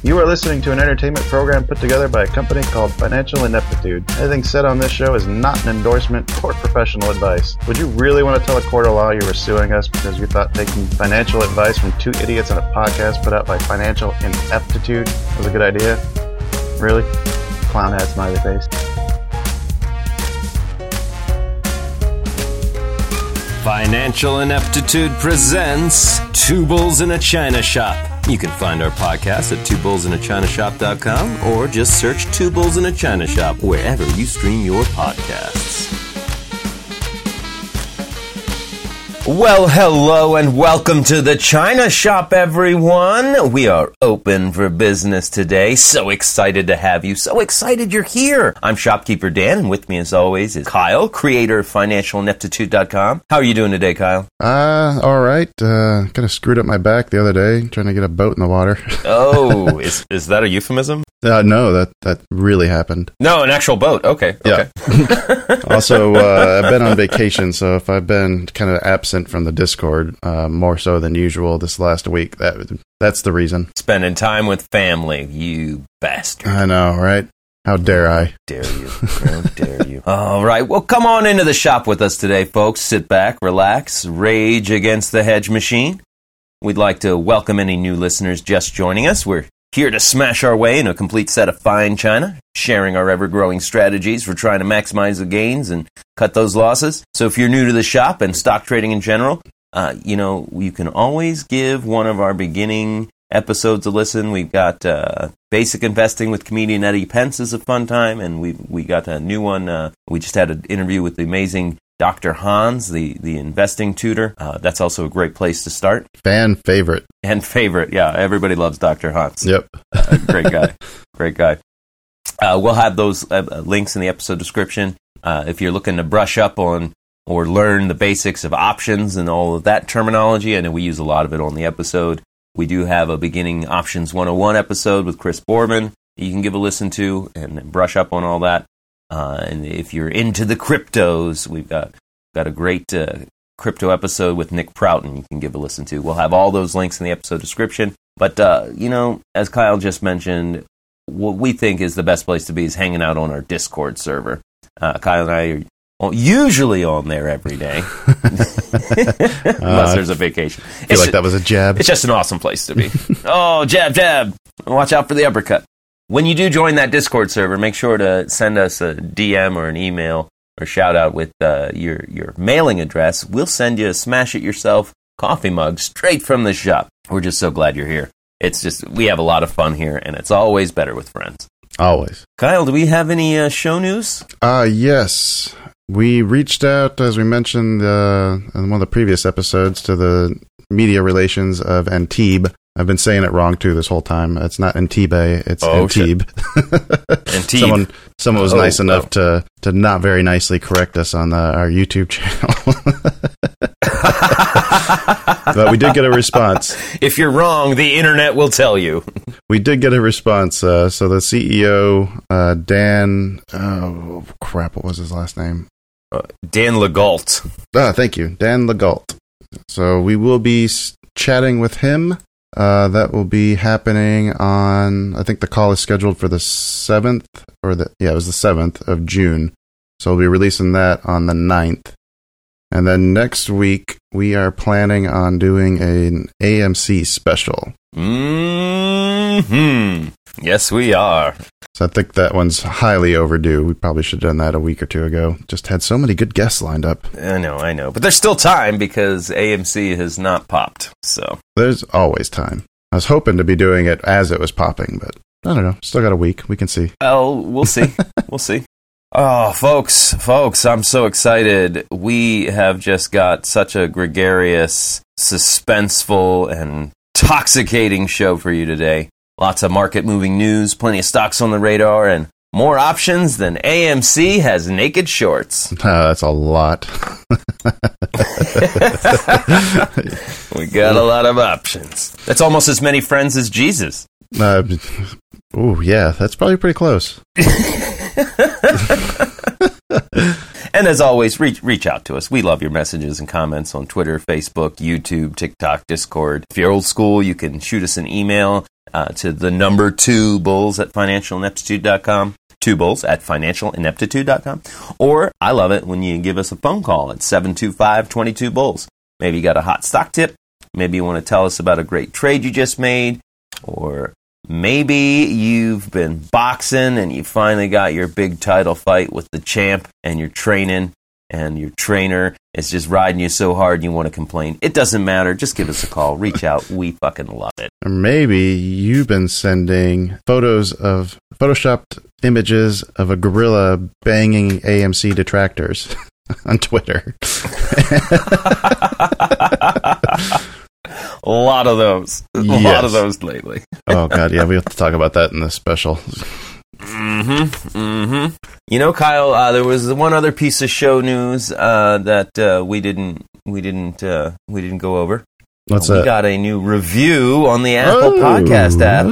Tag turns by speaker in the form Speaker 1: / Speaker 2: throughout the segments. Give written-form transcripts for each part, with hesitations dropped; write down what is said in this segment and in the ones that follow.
Speaker 1: You are listening to an entertainment program put together by a company called Financial Ineptitude. Anything said on this show is not an endorsement or professional advice. Would you really want to tell a court of law you were suing us because you thought taking financial advice from two idiots on a podcast put out by Financial Ineptitude was a good idea? Really? Clown hat smiley face.
Speaker 2: Financial Ineptitude presents Two Bulls in a China Shop. You can find our podcast at twobullsinachinashop.com or just search Two Bulls in a China Shop wherever you stream your podcasts. Well, hello and welcome to the China Shop, everyone. We are open for business today. So excited to have you. So excited you're here. I'm Shopkeeper Dan, and with me as always is Kyle, creator of financialineptitude.com. How are you doing today, Kyle?
Speaker 1: All right. Kind of screwed up my back the other day trying to get a boat in the water.
Speaker 2: Oh, is that a euphemism?
Speaker 1: No, that really happened.
Speaker 2: No, an actual boat. Okay.
Speaker 1: Yeah. Also, I've been on vacation, so if I've been kind of absent from the Discord, more so than usual this last week, that's the reason.
Speaker 2: Spending time with family, you bastard.
Speaker 1: I know, right? How dare I?
Speaker 2: Dare you. How dare you. All right, well, come on into the shop with us today, folks. Sit back, relax, rage against the hedge machine. We'd like to welcome any new listeners just joining us. We're here to smash our way in a complete set of fine china, sharing our ever-growing strategies for trying to maximize the gains and cut those losses. So if you're new to the shop and stock trading in general, you can always give one of our beginning episodes a listen. We've got Basic Investing with comedian Eddie Pence is a fun time, and we got a new one. We just had an interview with the amazing Dr. Hans, the investing tutor. That's also a great place to start.
Speaker 1: Fan favorite.
Speaker 2: And favorite, yeah. Everybody loves Dr. Hans.
Speaker 1: Yep.
Speaker 2: Great guy. Great guy. We'll have those links in the episode description. If you're looking to brush up on or learn the basics of options and all of that terminology, I know we use a lot of it on the episode. We do have a beginning Options 101 episode with Chris Boardman you can give a listen to and brush up on all that. And if you're into the cryptos, we've got a great crypto episode with Nick Prouton you can give a listen to. We'll have all those links in the episode description. But, as Kyle just mentioned, what we think is the best place to be is hanging out on our Discord server. Kyle and I are usually on there every day, unless there's a vacation.
Speaker 1: I feel like that was a jab.
Speaker 2: It's just an awesome place to be. Oh, jab. Watch out for the uppercut. When you do join that Discord server, make sure to send us a DM or an email or shout out with your mailing address. We'll send you a Smash It Yourself coffee mug straight from the shop. We're just so glad you're here. We have a lot of fun here, and it's always better with friends.
Speaker 1: Always.
Speaker 2: Kyle, do we have any show news?
Speaker 1: Yes. We reached out, as we mentioned in one of the previous episodes, to the media relations of Antibes. I've been saying it wrong, too, this whole time. It's not Antibes, it's Antibes.
Speaker 2: Antibes.
Speaker 1: Someone was nice enough to not very nicely correct us on our YouTube channel. But we did get a response.
Speaker 2: If you're wrong, the internet will tell you.
Speaker 1: We did get a response. So the CEO, Dan... Oh, crap, what was his last name?
Speaker 2: Dan Legault.
Speaker 1: Thank you, Dan Legault. So we will be chatting with him. That will be happening on, I think the call is scheduled for the 7th, it was the 7th of June. So we'll be releasing that on the 9th. And then next week, we are planning on doing an AMC special.
Speaker 2: Mm-hmm. Yes, we are.
Speaker 1: So I think that one's highly overdue. We probably should have done that a week or two ago. Just had so many good guests lined up.
Speaker 2: I know. But there's still time because AMC has not popped, so.
Speaker 1: There's always time. I was hoping to be doing it as it was popping, but I don't know. Still got a week. We can see.
Speaker 2: Well, we'll see. We'll see. Oh, folks, I'm so excited. We have just got such a gregarious, suspenseful, and intoxicating show for you today. Lots of market-moving news, plenty of stocks on the radar, and more options than AMC has naked shorts.
Speaker 1: That's a lot.
Speaker 2: We got a lot of options. That's almost as many friends as Jesus.
Speaker 1: Yeah, that's probably pretty close.
Speaker 2: And as always, reach out to us. We love your messages and comments on Twitter, Facebook, YouTube, TikTok, Discord. If you're old school, you can shoot us an email to the number 2bulls at financialineptitude.com. 2bulls at financialineptitude.com. Or I love it when you give us a phone call at 725-22bulls. Maybe you got a hot stock tip. Maybe you want to tell us about a great trade you just made. Or maybe you've been boxing and you finally got your big title fight with the champ and you're training and your trainer is just riding you so hard you want to complain. It doesn't matter. Just give us a call. Reach out. We fucking love it.
Speaker 1: Or maybe you've been sending photos of photoshopped images of a gorilla banging AMC detractors on Twitter.
Speaker 2: A lot of those. A lot of those lately.
Speaker 1: Oh, God, yeah, we have to talk about that in this special.
Speaker 2: You know, Kyle, there was one other piece of show news that we didn't go over.
Speaker 1: What's that?
Speaker 2: We got a new review on the Apple Podcast app.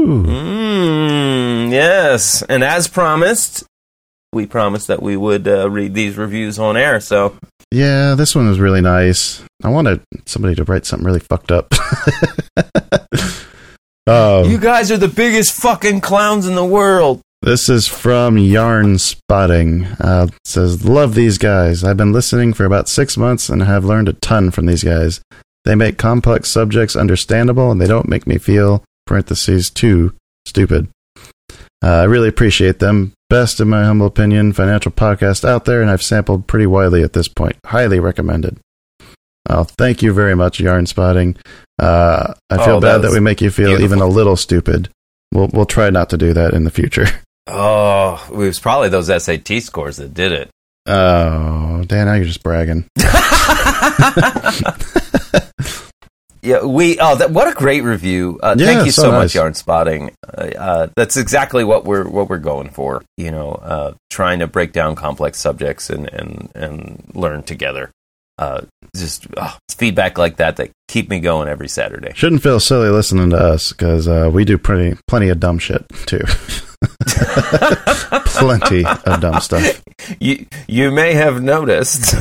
Speaker 2: Yes, and as promised, we promised that we would read these reviews on air. So
Speaker 1: yeah, this one was really nice. I wanted somebody to write something really fucked up.
Speaker 2: You guys are the biggest fucking clowns in the world.
Speaker 1: This is from Yarn Spotting. It says, love these guys. I've been listening for about 6 months and have learned a ton from these guys. They make complex subjects understandable and they don't make me feel, parentheses, too stupid. I really appreciate them. Best, in my humble opinion, financial podcast out there, and I've sampled pretty widely at this point. Highly recommended. Thank you very much, Yarn Spotting. I feel bad that we make you feel beautiful. Even a little stupid. We'll try not to do that in the future.
Speaker 2: Oh, it was probably those SAT scores that did it.
Speaker 1: Oh, Dan, now you're just bragging.
Speaker 2: Yeah, what a great review! Thank you so much, Yarn Spotting. That's exactly what we're going for. You know, trying to break down complex subjects and learn together. It's feedback like that keep me going every Saturday.
Speaker 1: Shouldn't feel silly listening to us because we do plenty of dumb shit too. Plenty of dumb stuff.
Speaker 2: You may have noticed.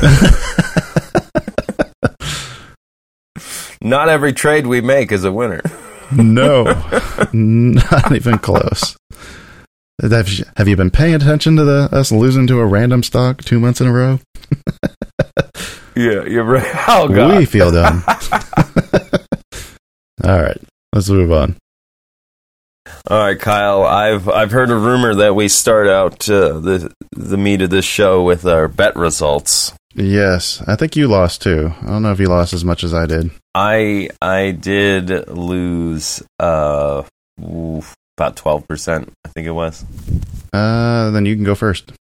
Speaker 2: Not every trade we make is a winner.
Speaker 1: No, not even close. Have you been paying attention to us losing to a random stock 2 months in a row?
Speaker 2: Yeah, you're right. Oh, God.
Speaker 1: We feel dumb. All right, let's move on.
Speaker 2: All right, Kyle, I've heard a rumor that we start out the meat of this show with our bet results.
Speaker 1: Yes, I think you lost too. I don't know if you lost as much as I did.
Speaker 2: I did lose about 12%, I think it was.
Speaker 1: Then you can go first.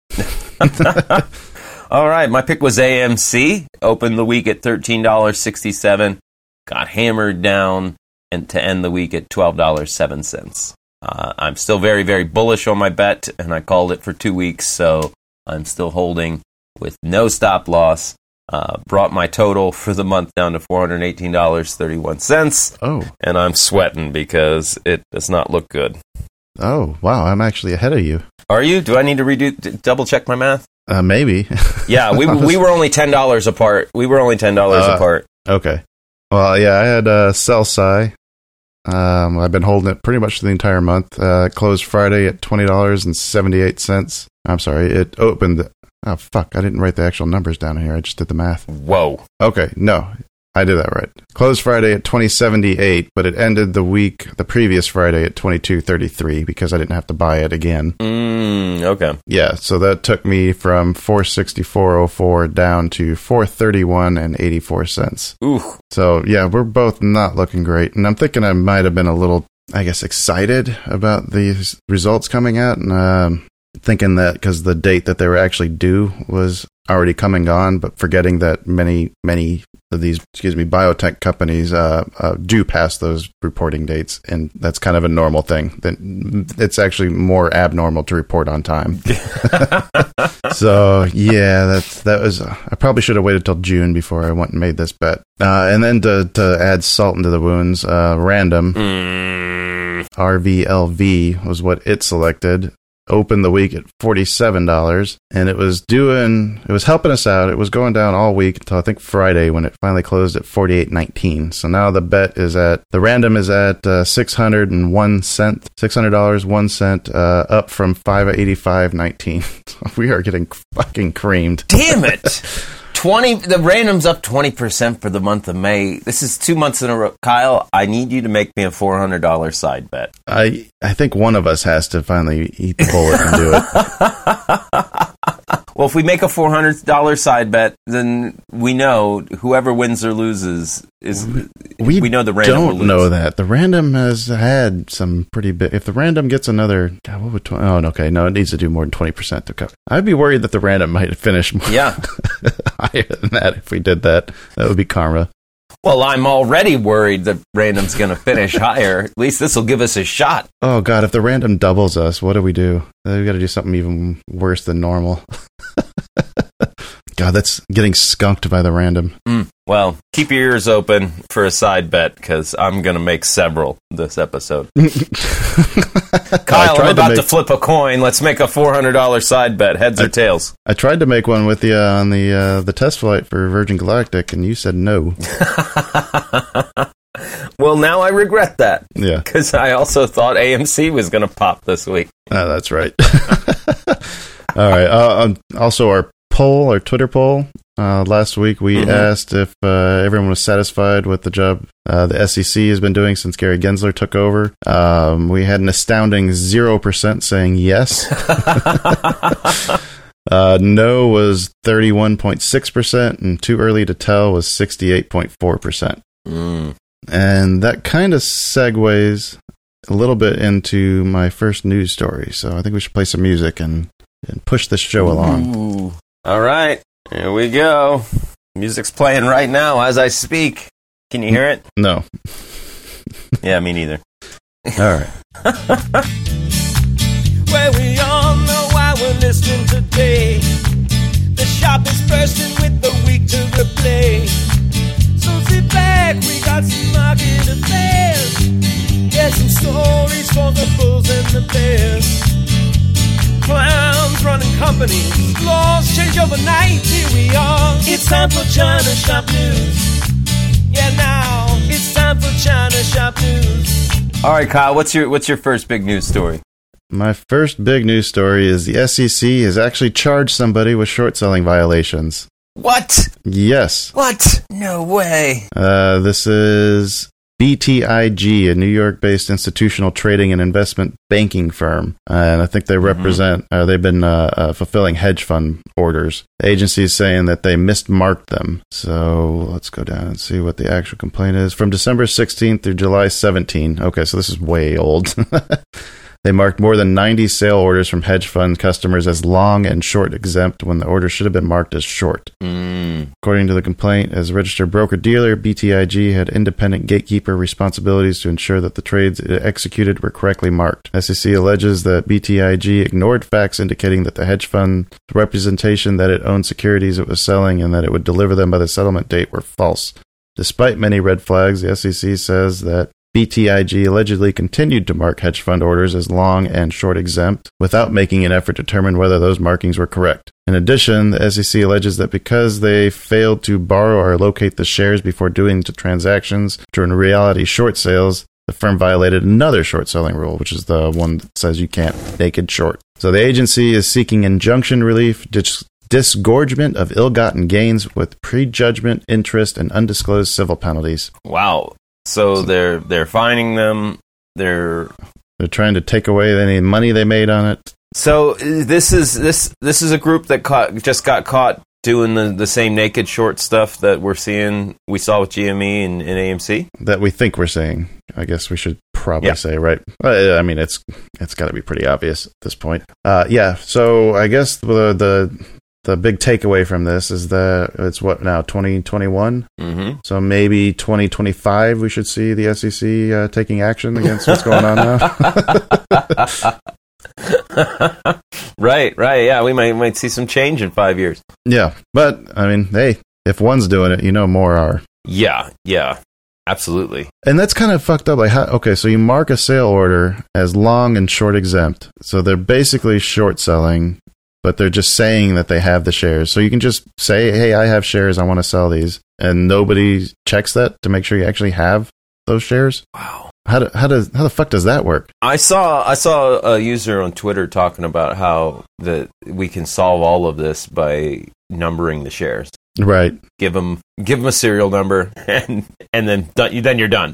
Speaker 2: All right, my pick was AMC. Opened the week at $13.67. Got hammered down and to end the week at $12.07. I'm still very, very bullish on my bet, and I called it for 2 weeks, so I'm still holding with no stop loss. Brought my total for the month down to $418.31.
Speaker 1: Oh.
Speaker 2: And I'm sweating because it does not look good.
Speaker 1: Oh, wow, I'm actually ahead of you.
Speaker 2: Are you? Do I need to double check my math?
Speaker 1: Maybe.
Speaker 2: Yeah, we were only $10 apart. We were only $10 apart.
Speaker 1: Okay. Well, yeah, I had sell Psy. I've been holding it pretty much the entire month. It closed Friday at $20.78. I'm sorry, it opened. Oh, fuck, I didn't write the actual numbers down here. I just did the math.
Speaker 2: Whoa.
Speaker 1: Okay, no, I did that right. Closed Friday at $20.78, but it ended the previous Friday at $22.33 because I didn't have to buy it again.
Speaker 2: Okay.
Speaker 1: Yeah, so that took me from $464.04 down to $431.84.
Speaker 2: Ooh.
Speaker 1: So, yeah, we're both not looking great. And I'm thinking I might have been a little, I guess, excited about these results coming out. And thinking that because the date that they were actually due was already come and gone, but forgetting that many of these, biotech companies do pass those reporting dates, and that's kind of a normal thing. It's actually more abnormal to report on time. So yeah, that was. I probably should have waited till June before I went and made this bet. And then to add salt into the wounds, random RVLV was what it selected. opened the week at $47, and it was helping us out. It was going down all week until I think Friday when it finally closed at $48.19. So now the random is at $600.01, up from $585.19. We are getting fucking creamed.
Speaker 2: Damn it! The random's up 20% for the month of May. This is 2 months in a row. Kyle, I need you to make me a $400 side bet.
Speaker 1: I think one of us has to finally eat the bullet and do it.
Speaker 2: Well, if we make a $400 side bet, then we know whoever wins or loses we know the random will lose.
Speaker 1: Don't know that. The random has had some pretty big... If the random gets another... God, what would... okay. No, it needs to do more than 20% to cover. I'd be worried that the random might finish more higher than that if we did that. That would be karma.
Speaker 2: Well, I'm already worried that random's going to finish higher. At least this will give us a shot.
Speaker 1: Oh, God, if the random doubles us, what do? We've got to do something even worse than normal. God, that's getting skunked by the random.
Speaker 2: Well, keep your ears open for a side bet, because I'm going to make several this episode. Kyle, I'm about to flip a coin. Let's make a $400 side bet, heads or tails.
Speaker 1: I tried to make one with you on the test flight for Virgin Galactic, and you said no.
Speaker 2: Well, now I regret that.
Speaker 1: Yeah.
Speaker 2: Because I also thought AMC was going to pop this week.
Speaker 1: Oh, that's right. All right. Also, our Twitter poll, last week we asked if everyone was satisfied with the job the SEC has been doing since Gary Gensler took over. We had an astounding 0% saying yes. No was 31.6%, and too early to tell was 68.4%. And that kind of segues a little bit into my first news story. So I think we should play some music and push this show along.
Speaker 2: Ooh. All right, here we go. Music's playing right now as I speak. Can you hear it?
Speaker 1: No.
Speaker 2: Yeah, me neither.
Speaker 1: All right.
Speaker 3: Well, we all know why we're listening today. The shop is bursting with the week to replay. So sit back, we got some market affairs. Get some stories for the bulls and the bears. Clowns running companies, laws change overnight. Here we are. It's time for China Shop News. Yeah, now it's time for China Shop News.
Speaker 2: All right, Kyle, what's your first big news story?
Speaker 1: My first big news story is the SEC has actually charged somebody with short selling violations.
Speaker 2: What?
Speaker 1: Yes.
Speaker 2: What? No way.
Speaker 1: This is BTIG, a New York-based institutional trading and investment banking firm. And I think they represent, they've been fulfilling hedge fund orders. The agency is saying that they mismarked them. So let's go down and see what the actual complaint is. From December 16th through July 17th. Okay, so this is way old. They marked more than 90 sale orders from hedge fund customers as long and short exempt when the order should have been marked as short. According to the complaint, as a registered broker-dealer, BTIG had independent gatekeeper responsibilities to ensure that the trades it executed were correctly marked. SEC alleges that BTIG ignored facts indicating that the hedge fund representation that it owned securities it was selling and that it would deliver them by the settlement date were false. Despite many red flags, the SEC says that BTIG allegedly continued to mark hedge fund orders as long and short exempt without making an effort to determine whether those markings were correct. In addition, the SEC alleges that because they failed to borrow or locate the shares before doing the transactions, which were in reality short sales, the firm violated another short selling rule, which is the one that says you can't naked short. So the agency is seeking injunction relief, disgorgement of ill-gotten gains with prejudgment, interest, and undisclosed civil penalties.
Speaker 2: Wow. So they're fining them. They're
Speaker 1: trying to take away any money they made on it.
Speaker 2: So this is a group that just got caught doing the same naked short stuff that we saw with GME and AMC. That
Speaker 1: we think we're seeing. I guess we should probably say, right? I mean, it's got to be pretty obvious at this point. So I guess the big takeaway from this is that it's what now, 2021? So maybe 2025 we should see the SEC taking action against what's going on now.
Speaker 2: Right. Yeah, we might see some change in 5 years.
Speaker 1: Yeah, but I mean, hey, if one's doing it, more are.
Speaker 2: Yeah. Absolutely.
Speaker 1: And that's kind of fucked up. Like, okay, so you mark a sale order as long and short exempt. So they're basically short selling, but they're just saying that they have the shares. So you can just say, hey, I have shares, I want to sell these. And nobody checks that to make sure you actually have those shares.
Speaker 2: Wow.
Speaker 1: How the fuck does that work?
Speaker 2: I saw a user on Twitter talking about how that we can solve all of this by numbering the shares.
Speaker 1: Right.
Speaker 2: Give them a serial number, and then you're done.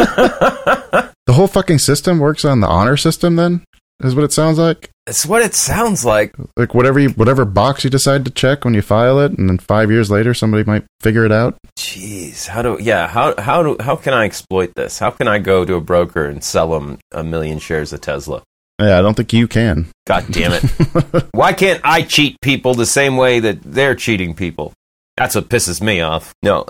Speaker 1: The whole fucking system works on the honor system. Then is what it sounds like.
Speaker 2: It's what it sounds like.
Speaker 1: Like whatever box you decide to check when you file it, and then 5 years later somebody might figure it out.
Speaker 2: Jeez, how can I exploit this? How can I go to a broker and sell them 1 million shares of Tesla?
Speaker 1: Yeah, I don't think you can.
Speaker 2: God damn it! Why can't I cheat people the same way that they're cheating people? That's what pisses me off. No.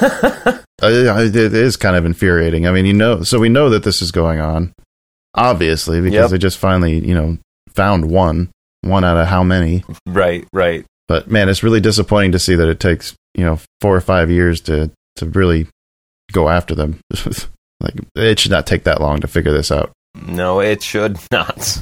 Speaker 1: It is kind of infuriating. I mean, so we know that this is going on, obviously, because they just finally, found one out of how many.
Speaker 2: Right.
Speaker 1: But man, it's really disappointing to see that it takes, 4 or 5 years to really go after them. Like, it should not take that long to figure this out.
Speaker 2: No, it should not.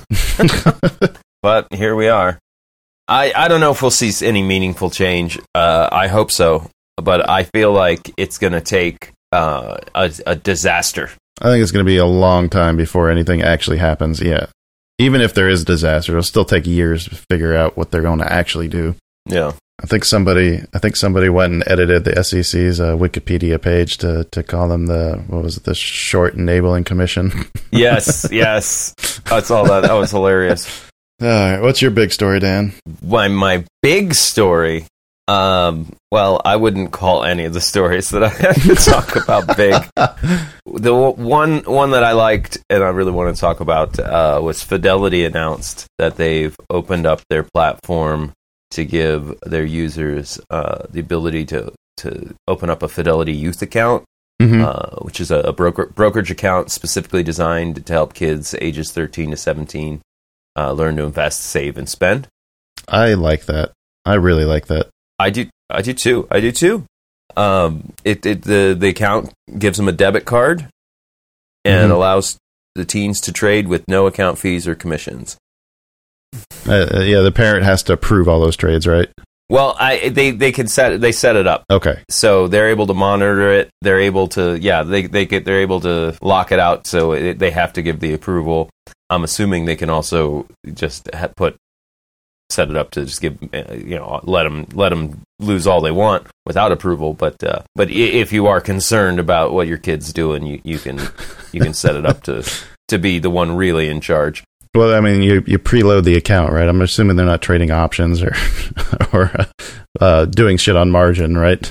Speaker 2: But here we are. I don't know if we'll see any meaningful change. I hope so, but I feel like it's going to take a disaster.
Speaker 1: I think it's going to be a long time before anything actually happens. Yeah, even if there is a disaster, it'll still take years to figure out what they're going to actually do.
Speaker 2: Yeah,
Speaker 1: I think somebody went and edited the SEC's Wikipedia page to call them the Short Enabling Commission.
Speaker 2: Yes, I saw that. That was hilarious.
Speaker 1: All right, what's your big story, Dan?
Speaker 2: My big story. Well, I wouldn't call any of the stories that I have to talk about big. The one that I liked and I really want to talk about was Fidelity announced that they've opened up their platform to give their users the ability to open up a Fidelity Youth account, which is a brokerage account specifically designed to help kids ages 13 to 17 learn to invest, save, and spend.
Speaker 1: I like that. I really like that.
Speaker 2: I do too. The account gives them a debit card and allows the teens to trade with no account fees or commissions.
Speaker 1: Yeah, the parent has to approve all those trades, right?
Speaker 2: Well, they set it up.
Speaker 1: Okay.
Speaker 2: So they're able to monitor it. They're able to they're able to lock it out. So they have to give the approval. I'm assuming they can also just set it up to just give let them lose all they want without approval. But if you are concerned about what your kid's doing, you can set it up to be the one really in charge.
Speaker 1: Well, I mean, you preload the account, right? I'm assuming they're not trading options or doing shit on margin, right?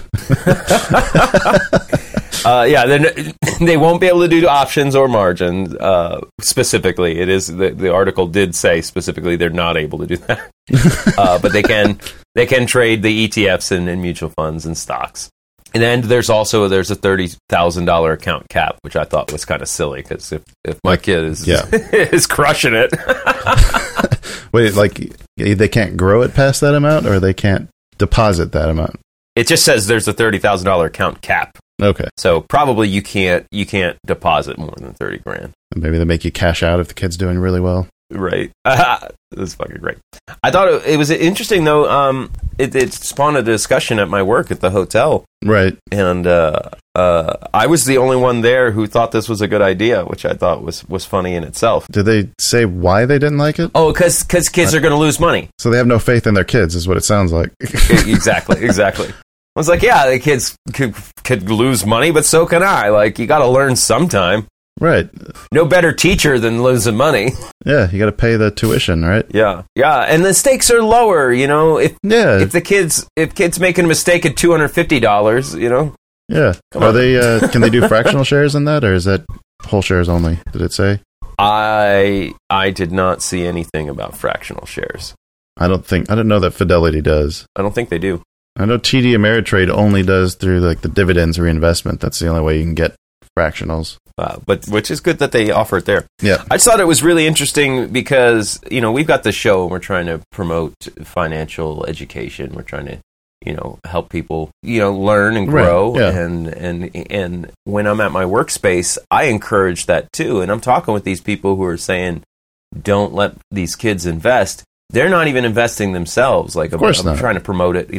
Speaker 1: They won't be able to do options or margins specifically. It is the article did say specifically they're not able to do that, but they can trade the ETFs and mutual funds and stocks. And then there's a $30,000 account cap, which I thought was kind of silly because if my kid is is crushing it, wait, like they can't grow it past that amount, or they can't deposit that amount?
Speaker 2: It just says there's a $30,000 account cap.
Speaker 1: Okay,
Speaker 2: so probably you can't deposit more than $30,000.
Speaker 1: Maybe they make you cash out if the kid's doing really well.
Speaker 2: Right. That's fucking great. I thought it was interesting, though. It spawned a discussion at my work at the hotel.
Speaker 1: Right.
Speaker 2: And I was the only one there who thought this was a good idea, which I thought was funny in itself.
Speaker 1: Did they say why they didn't like it?
Speaker 2: Oh, because kids are going to lose money.
Speaker 1: So they have no faith in their kids, is what it sounds like.
Speaker 2: Exactly. I was like, yeah, the kids could lose money, but so can I. Like, you got to learn sometime.
Speaker 1: Right.
Speaker 2: No better teacher than losing money.
Speaker 1: Yeah, you got to pay the tuition, right?
Speaker 2: Yeah, and the stakes are lower. If the kid's making a mistake at $250,
Speaker 1: Yeah. Are they? Can they do fractional shares in that, or is that whole shares only? Did it say?
Speaker 2: I did not see anything about fractional shares.
Speaker 1: I don't know that Fidelity does.
Speaker 2: I don't think they do.
Speaker 1: I know TD Ameritrade only does through like the dividends reinvestment. That's the only way you can get fractionals.
Speaker 2: But which is good that they offer it there.
Speaker 1: Yeah.
Speaker 2: I just thought it was really interesting because, we've got the show and we're trying to promote financial education. We're trying to, help people, learn and grow.
Speaker 1: Right, yeah.
Speaker 2: And when I'm at my workspace, I encourage that too. And I'm talking with these people who are saying, don't let these kids invest. They're not even investing themselves. Like,
Speaker 1: of course
Speaker 2: I'm
Speaker 1: not.
Speaker 2: trying to promote it,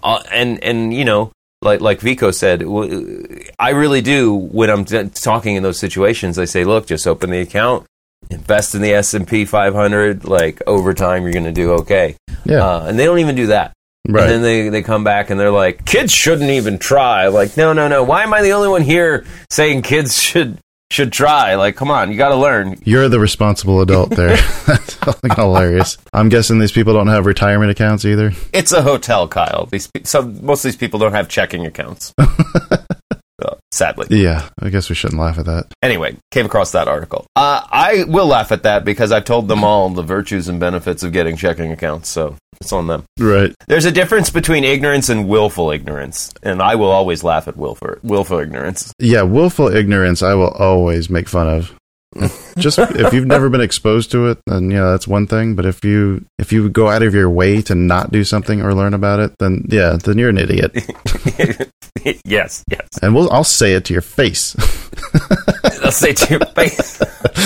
Speaker 2: like Vico said, I really do, when I'm talking in those situations, I say, look, just open the account, invest in the S&P 500, like, over time, you're going to do okay.
Speaker 1: Yeah.
Speaker 2: And they don't even do that.
Speaker 1: Right.
Speaker 2: And then they come back and they're like, kids shouldn't even try. Like, no. Why am I the only one here saying kids should try? Like, come on, you got to learn.
Speaker 1: You're the responsible adult there. That's fucking hilarious. I'm guessing these people don't have retirement accounts either.
Speaker 2: It's a hotel, Kyle. Most of these people don't have checking accounts. Sadly.
Speaker 1: Yeah, I guess we shouldn't laugh at that.
Speaker 2: Anyway, came across that article. I will laugh at that because I've told them all the virtues and benefits of getting checking accounts, so it's on them.
Speaker 1: Right.
Speaker 2: There's a difference between ignorance and willful ignorance, and I will always laugh at willful ignorance.
Speaker 1: Yeah, willful ignorance I will always make fun of. Just if you've never been exposed to it, then that's one thing. But if you go out of your way to not do something or learn about it, then you're an idiot.
Speaker 2: Yes.
Speaker 1: And I'll say it to your face.
Speaker 2: I'll say it to your face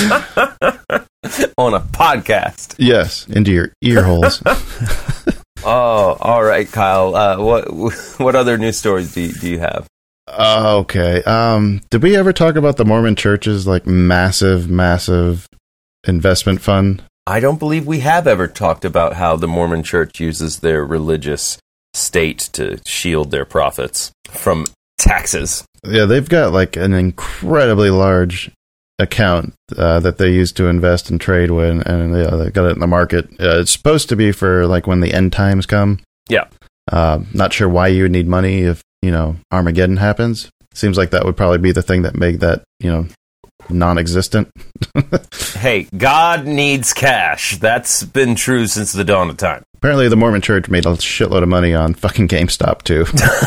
Speaker 2: on a podcast.
Speaker 1: Yes, into your ear holes.
Speaker 2: Oh, all right, Kyle. What other news stories do you have?
Speaker 1: Okay. Did we ever talk about the Mormon Church's like massive investment fund?
Speaker 2: I don't believe we have ever talked about how the Mormon Church uses their religious state to shield their profits from taxes.
Speaker 1: Yeah, they've got like an incredibly large account that they use to invest and trade with, and they got it in the market. It's supposed to be for like when the end times come.
Speaker 2: Yeah.
Speaker 1: Not sure why you would need money if Armageddon happens. Seems like that would probably be the thing that make that non-existent.
Speaker 2: Hey, God needs cash. That's been true since the dawn of time.
Speaker 1: Apparently the Mormon Church made a shitload of money on fucking GameStop too.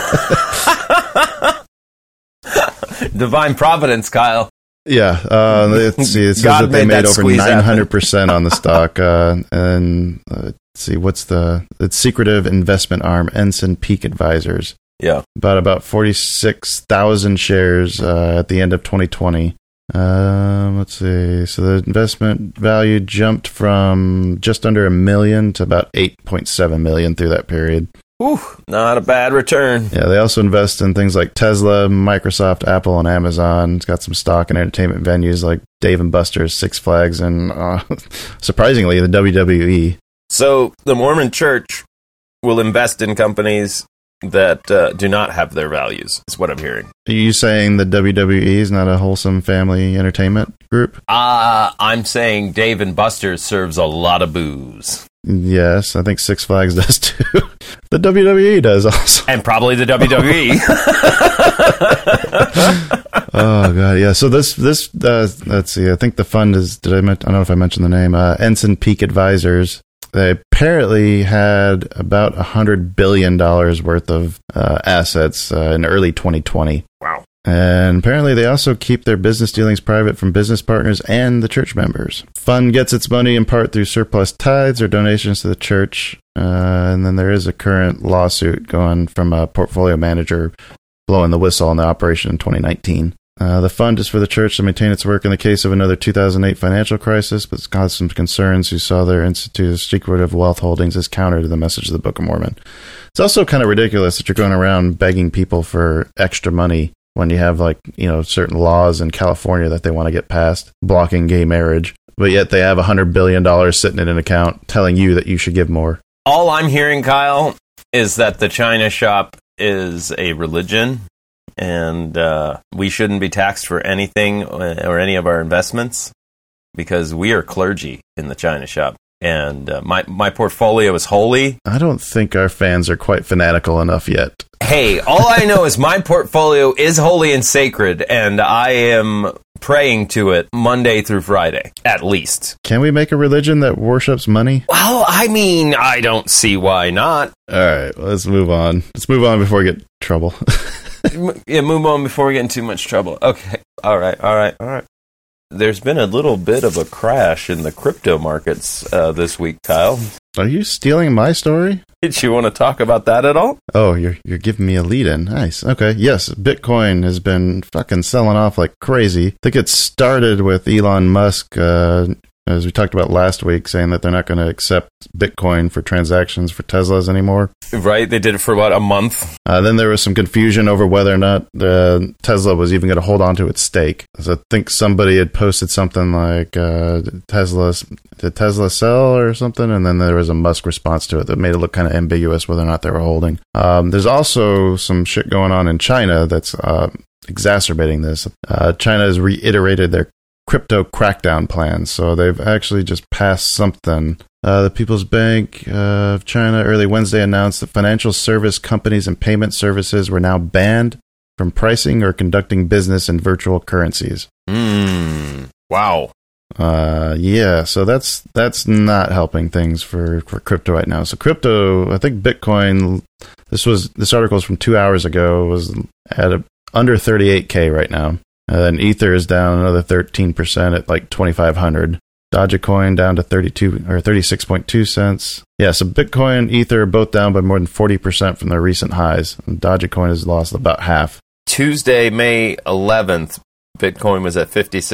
Speaker 2: Divine providence, Kyle.
Speaker 1: Yeah, let's see. It says that they made over 900% on the stock. And let's see, what's the secretive investment arm, Ensign Peak Advisors.
Speaker 2: Yeah,
Speaker 1: about 46,000 shares at the end of 2020. Let's see. So the investment value jumped from just under $1 million to about $8.7 million through that period.
Speaker 2: Ooh, not a bad return.
Speaker 1: Yeah, they also invest in things like Tesla, Microsoft, Apple, and Amazon. It's got some stock in entertainment venues like Dave & Buster's, Six Flags, and surprisingly, the WWE.
Speaker 2: So the Mormon Church will invest in companies that do not have their values, is what I'm hearing.
Speaker 1: Are you saying the WWE is not a wholesome family entertainment group?
Speaker 2: I'm saying Dave & Buster's serves a lot of booze.
Speaker 1: Yes, I think Six Flags does too. The WWE does also.
Speaker 2: And probably the WWE.
Speaker 1: Oh, God, yeah. So this let's see, I think the fund is, I don't know if I mentioned the name, Ensign Peak Advisors. They apparently had about $100 billion worth of assets in early 2020.
Speaker 2: Wow.
Speaker 1: And apparently they also keep their business dealings private from business partners and the church members. Fund gets its money in part through surplus tithes or donations to the church. And then there is a current lawsuit going from a portfolio manager blowing the whistle on the operation in 2019. The fund is for the church to maintain its work in the case of another 2008 financial crisis, but it's caused some concerns who saw their institute's secretive wealth holdings as counter to the message of the Book of Mormon. It's also kind of ridiculous that you're going around begging people for extra money when you have, like, certain laws in California that they want to get passed blocking gay marriage, but yet they have $100 billion sitting in an account telling you that you should give more.
Speaker 2: All I'm hearing, Kyle, is that the China shop is a religion, and we shouldn't be taxed for anything or any of our investments because we are clergy in the China shop. And my portfolio is holy.
Speaker 1: I don't think our fans are quite fanatical enough yet.
Speaker 2: Hey, all I know is my portfolio is holy and sacred, and I am praying to it Monday through Friday, at least.
Speaker 1: Can we make a religion that worships money?
Speaker 2: Well, I mean, I don't see why not.
Speaker 1: All right, let's move on. Let's move on before we get in trouble.
Speaker 2: Yeah, move on before we get in too much trouble. Okay, all right. There's been a little bit of a crash in the crypto markets this week, Kyle.
Speaker 1: Are you stealing my story?
Speaker 2: Did you want to talk about that at all?
Speaker 1: Oh, you're giving me a lead-in. Nice. Okay. Yes, Bitcoin has been fucking selling off like crazy. I think it started with Elon Musk, as we talked about last week, saying that they're not going to accept Bitcoin for transactions for Teslas anymore.
Speaker 2: Right. They did it for about a month.
Speaker 1: Then there was some confusion over whether or not Tesla was even going to hold on to its stake. So I think somebody had posted something like, did Tesla sell or something? And then there was a Musk response to it that made it look kind of ambiguous whether or not they were holding. There's also some shit going on in China that's exacerbating this. China has reiterated their crypto crackdown plans. So they've actually just passed something. The People's Bank of China early Wednesday announced that financial service companies and payment services were now banned from pricing or conducting business in virtual currencies.
Speaker 2: Wow.
Speaker 1: Yeah, so that's not helping things for crypto right now. So crypto, I think Bitcoin, this article is from 2 hours ago, was at under 38K right now. And then Ether is down another 13% at like 2,500. Dogecoin down to 32 or 36.2 cents. Yeah, so Bitcoin, Ether are both down by more than 40% from their recent highs. And Dogecoin has lost about half.
Speaker 2: Tuesday, May 11th, Bitcoin was at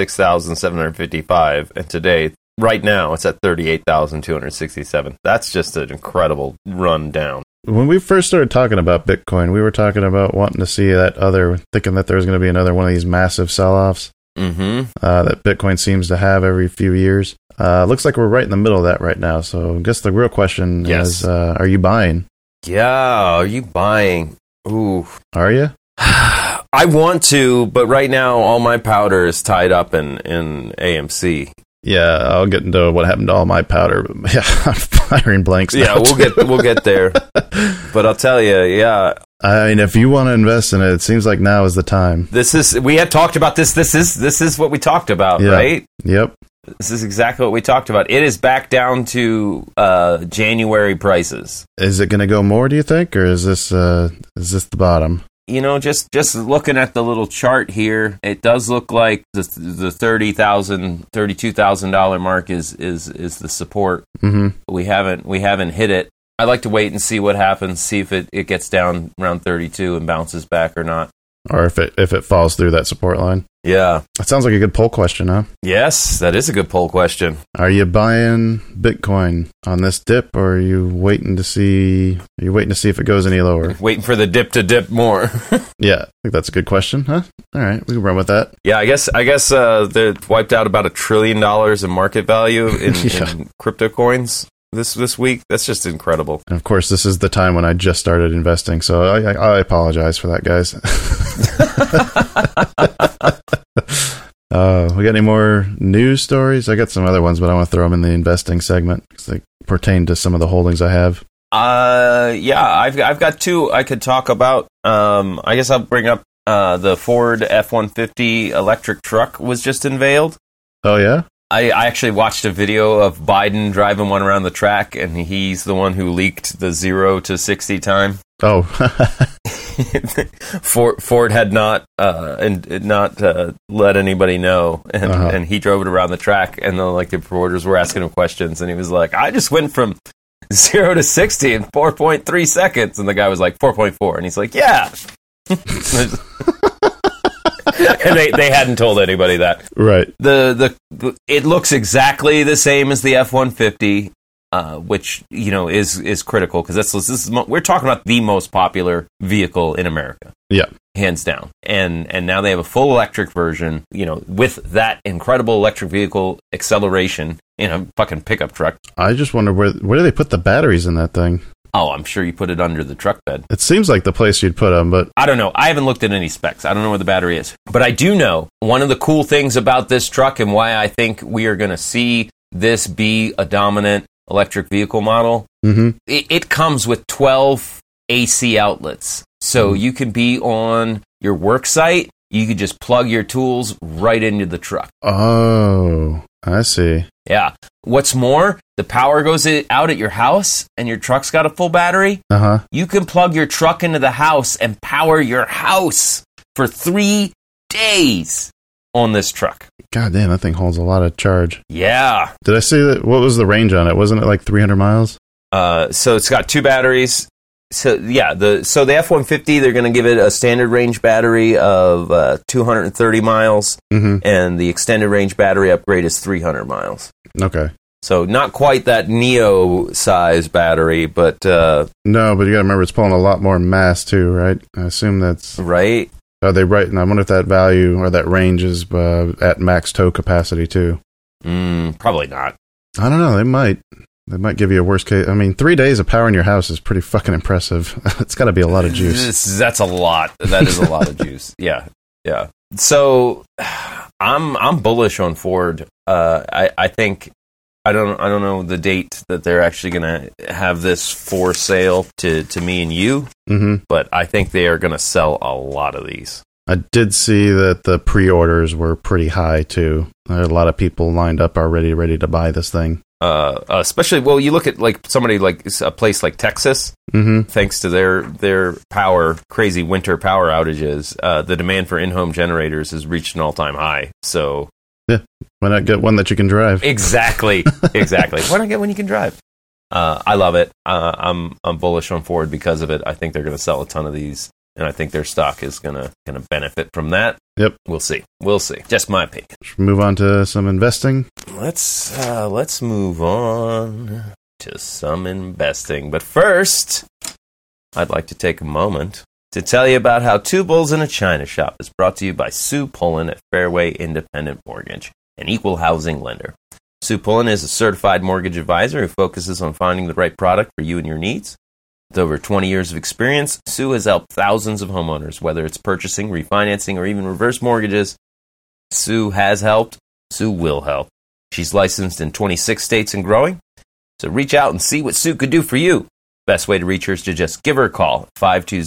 Speaker 2: 56,755, and today, right now, it's at 38,267. That's just an incredible run down.
Speaker 1: When we first started talking about Bitcoin, we were talking about wanting to see thinking that there was going to be another one of these massive sell-offs that Bitcoin seems to have every few years. Looks like we're right in the middle of that right now. So I guess the real question is, are you buying?
Speaker 2: Yeah, are you buying? Ooh.
Speaker 1: Are you?
Speaker 2: I want to, but right now all my powder is tied up in AMC.
Speaker 1: Yeah, I'll get into what happened to all my powder. But yeah, I'm firing blanks now.
Speaker 2: Yeah, we'll get there. But I'll tell you, yeah.
Speaker 1: I mean, if you want to invest in it seems like now is the time.
Speaker 2: We had talked about this. This is what we talked about, right?
Speaker 1: Yep.
Speaker 2: This is exactly what we talked about. It is back down to January prices.
Speaker 1: Is it going to go more, do you think, or is this the bottom?
Speaker 2: You know, just looking at the little chart here, it does look like the $30,000, $32,000 mark is the support.
Speaker 1: Mm-hmm.
Speaker 2: We haven't hit it. I'd like to wait and see what happens, see if it gets down around 32 and bounces back or not.
Speaker 1: Or if it falls through that support line.
Speaker 2: Yeah.
Speaker 1: That sounds like a good poll question, huh?
Speaker 2: Yes, that is a good poll question.
Speaker 1: Are you buying Bitcoin on this dip, or are you waiting to see if it goes any lower?
Speaker 2: Waiting for the dip to dip more.
Speaker 1: Yeah, I think that's a good question, huh? All right, we can run with that.
Speaker 2: Yeah, I guess they've wiped out about $1 trillion in market value in crypto coins this week. That's just incredible.
Speaker 1: And of course, this is the time when I just started investing, so I apologize for that, guys. We got any more news stories? I got some other ones, but I want to throw them in the investing segment because they pertain to some of the holdings I have.
Speaker 2: Yeah, I've got two I could talk about. I guess I'll bring up the Ford F-150 electric truck was just unveiled.
Speaker 1: Oh yeah.
Speaker 2: I actually watched a video of Biden driving one around the track, and he's the one who leaked the 0 to 60 time.
Speaker 1: Oh.
Speaker 2: Ford had not let anybody know, and he drove it around the track, and then the reporters were asking him questions, and he was like, "I just went from 0 to 60 in 4.3 seconds," and the guy was like 4.4, and he's like, "Yeah." And they hadn't told anybody that.
Speaker 1: Right.
Speaker 2: It looks exactly the same as the F-150, which is critical because we're talking about the most popular vehicle in America.
Speaker 1: Yeah,
Speaker 2: hands down. And now they have a full electric version, with that incredible electric vehicle acceleration in a fucking pickup truck.
Speaker 1: I just wonder where do they put the batteries in that thing?
Speaker 2: Oh, I'm sure you put it under the truck bed.
Speaker 1: It seems like the place you'd put them, but...
Speaker 2: I don't know. I haven't looked at any specs. I don't know where the battery is. But I do know one of the cool things about this truck and why I think we are going to see this be a dominant electric vehicle model.
Speaker 1: Mm-hmm.
Speaker 2: It comes with 12 AC outlets. So you can be on your work site. You could just plug your tools right into the truck.
Speaker 1: Oh, I see.
Speaker 2: Yeah. What's more, the power goes out at your house and your truck's got a full battery.
Speaker 1: Uh-huh.
Speaker 2: You can plug your truck into the house and power your house for 3 days on this truck.
Speaker 1: God damn, that thing holds a lot of charge.
Speaker 2: Yeah.
Speaker 1: Did I see that? What was the range on it? Wasn't it like 300 miles?
Speaker 2: So it's got 2 batteries. So yeah, the F-150, they're going to give it a standard range battery of 230 miles, and the extended range battery upgrade is 300 miles.
Speaker 1: Okay.
Speaker 2: So not quite that Neo size battery, but
Speaker 1: no, but you got to remember it's pulling a lot more mass too, right? I assume that's
Speaker 2: right.
Speaker 1: Are they right? And I wonder if that value or that range is at max tow capacity too.
Speaker 2: Probably not.
Speaker 1: I don't know. They might. They might give you a worst case. I mean, 3 days of powering your house is pretty fucking impressive. It's got to be a lot of juice.
Speaker 2: That's a lot. That is a lot of juice. Yeah. So I'm bullish on Ford. I think I don't know the date that they're actually going to have this for sale to me and you, but I think they are going to sell a lot of these.
Speaker 1: I did see that the pre-orders were pretty high too. There are a lot of people lined up already, ready to buy this thing.
Speaker 2: Especially, well, you look at like somebody like a place like Texas, thanks to their crazy winter power outages, the demand for in-home generators has reached an all-time high. So
Speaker 1: yeah, why not get one that you can drive?
Speaker 2: Exactly. Why not get one you can drive? I love it. I'm bullish on Ford because of it. I think they're going to sell a ton of these, and I think their stock is going to benefit from that.
Speaker 1: Yep.
Speaker 2: We'll see. Just my opinion.
Speaker 1: Should we move on to some investing?
Speaker 2: Let's move on to some investing. But first, I'd like to take a moment to tell you about how Two Bulls in a China Shop is brought to you by Sue Pullen at Fairway Independent Mortgage, an equal housing lender. Sue Pullen is a certified mortgage advisor who focuses on finding the right product for you and your needs. With over 20 years of experience, Sue has helped thousands of homeowners, whether it's purchasing, refinancing, or even reverse mortgages. Sue has helped. Sue will help. She's licensed in 26 states and growing. So reach out and see what Sue could do for you. Best way to reach her is to just give her a call at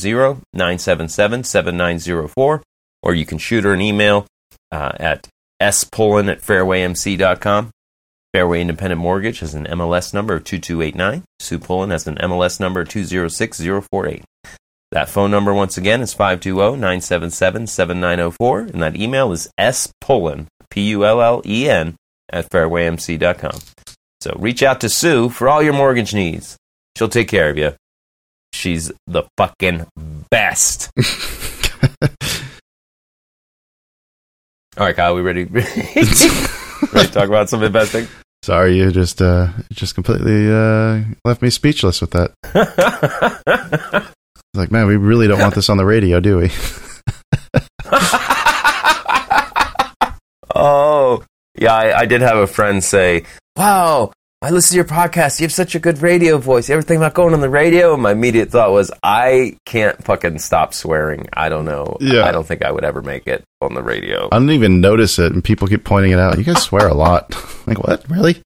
Speaker 2: 520-977-7904, or you can shoot her an email at spullen@fairwaymc.com. Fairway Independent Mortgage has an MLS number of 2289. Sue Pullen has an MLS number of 206048. That phone number, once again, is 520-977-7904, and that email is spullen, Pullen, at fairwaymc.com. So reach out to Sue for all your mortgage needs. She'll take care of you. She's the fucking best. All right, Kyle, we ready? Ready to talk about some investing?
Speaker 1: Sorry, you just completely left me speechless with that. Like, man, we really don't want this on the radio, do we?
Speaker 2: Oh, yeah, I did have a friend say, wow, I listen to your podcast. You have such a good radio voice. You ever think about going on the radio? And my immediate thought was, I can't fucking stop swearing. I don't know. Yeah. I don't think I would ever make it on the radio.
Speaker 1: I don't even notice it, and people keep pointing it out. You guys swear a lot. Like, what? Really?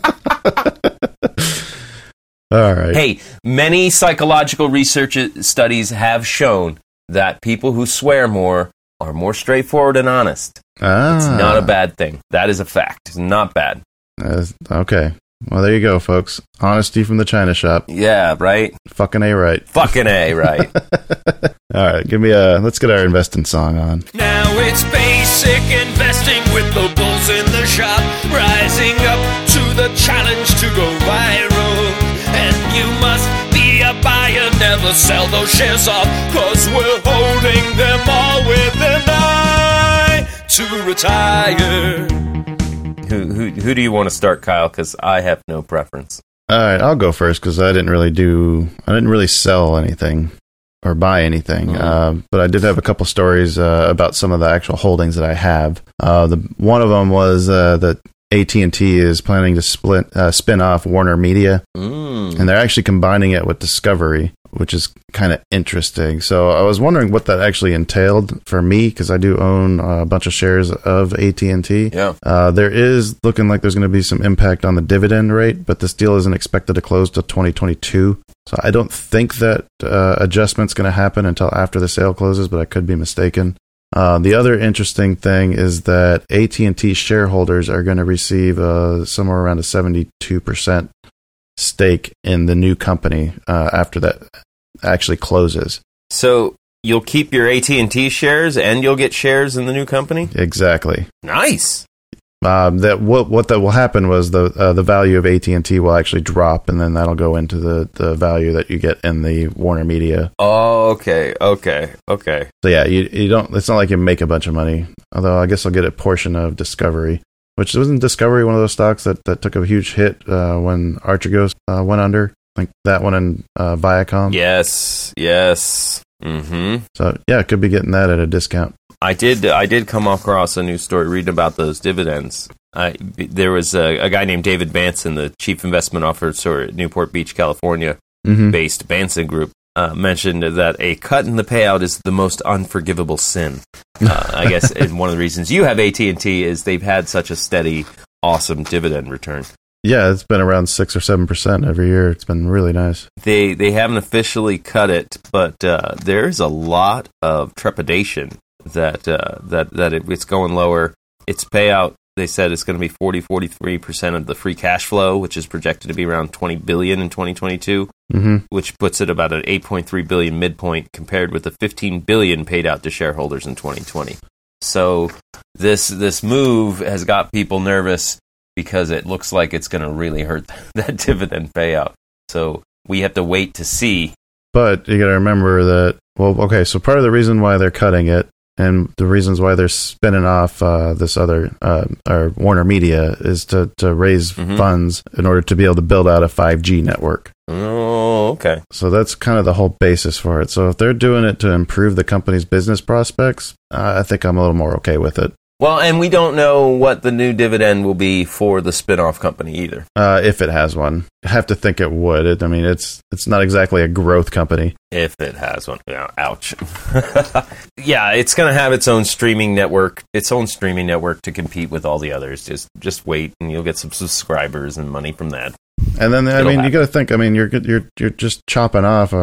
Speaker 1: All right.
Speaker 2: Hey, many psychological research studies have shown that people who swear more are more straightforward and honest. It's not a bad thing. That is a fact. It's not bad.
Speaker 1: Okay. Well, there you go, folks. Honesty from the China Shop.
Speaker 2: Yeah, right?
Speaker 1: Fucking A right.
Speaker 2: Fucking A right.
Speaker 1: All right, let's get our investing song on.
Speaker 3: Now it's basic investing with the bulls in the shop, rising up to the challenge to go viral. And you must be a buyer, never sell those shares off, cause we're holding them all with an eye to retire.
Speaker 2: Who do you want to start, Kyle? Because I have no preference.
Speaker 1: All right, I'll go first because I didn't really sell anything or buy anything. But I did have a couple stories about some of the actual holdings that I have. One of them was that AT&T is planning to spin off Warner Media, and they're actually combining it with Discovery, which is kind of interesting. So I was wondering what that actually entailed for me, because I do own a bunch of shares of AT&T.
Speaker 2: Yeah.
Speaker 1: There is looking like there's going to be some impact on the dividend rate, but this deal isn't expected to close till 2022. So I don't think that adjustment's going to happen until after the sale closes, but I could be mistaken. The other interesting thing is that AT&T shareholders are going to receive somewhere around a 72% stake in the new company after that actually closes.
Speaker 2: So you'll keep your AT&T shares and you'll get shares in the new company?
Speaker 1: Exactly.
Speaker 2: Nice.
Speaker 1: What that will happen was the value of AT&T will actually drop, and then that'll go into the value that you get in the Warner Media.
Speaker 2: Oh, okay.
Speaker 1: So yeah, you don't. It's not like you make a bunch of money. Although I guess I'll get a portion of Discovery, which wasn't Discovery one of those stocks that took a huge hit when Archegos went under. I think that one and Viacom.
Speaker 2: Yes. Mm-hmm.
Speaker 1: So yeah, it could be getting that at a discount.
Speaker 2: I did come across a news story reading about those dividends. There was a guy named David Banson, the chief investment officer at Newport Beach, California, based Banson Group, mentioned that a cut in the payout is the most unforgivable sin. I guess and one of the reasons you have AT&T is they've had such a steady, awesome dividend return.
Speaker 1: Yeah, it's been around 6 or 7% every year. It's been really nice.
Speaker 2: They haven't officially cut it, but there's a lot of trepidation that it's going lower. Its payout, they said, it's going to be 43% of the free cash flow, which is projected to be around $20 billion in 2022, which puts it about an $8.3 billion midpoint compared with the $15 billion paid out to shareholders in 2020. So this move has got people nervous because it looks like it's going to really hurt that dividend payout. So we have to wait to see.
Speaker 1: But you got to remember that, so part of the reason why they're cutting it and the reasons why they're spinning off this other, or Warner Media, is to raise funds in order to be able to build out a 5G network.
Speaker 2: Oh, okay.
Speaker 1: So that's kind of the whole basis for it. So if they're doing it to improve the company's business prospects, I think I'm a little more okay with it.
Speaker 2: Well, and we don't know what the new dividend will be for the spin-off company either.
Speaker 1: If it has one. I have to think it would. It's not exactly a growth company.
Speaker 2: If it has one. Yeah, ouch. Yeah, it's going to have its own streaming network to compete with all the others. Just wait, and you'll get some subscribers and money from that.
Speaker 1: And then, you got to think, you're just chopping off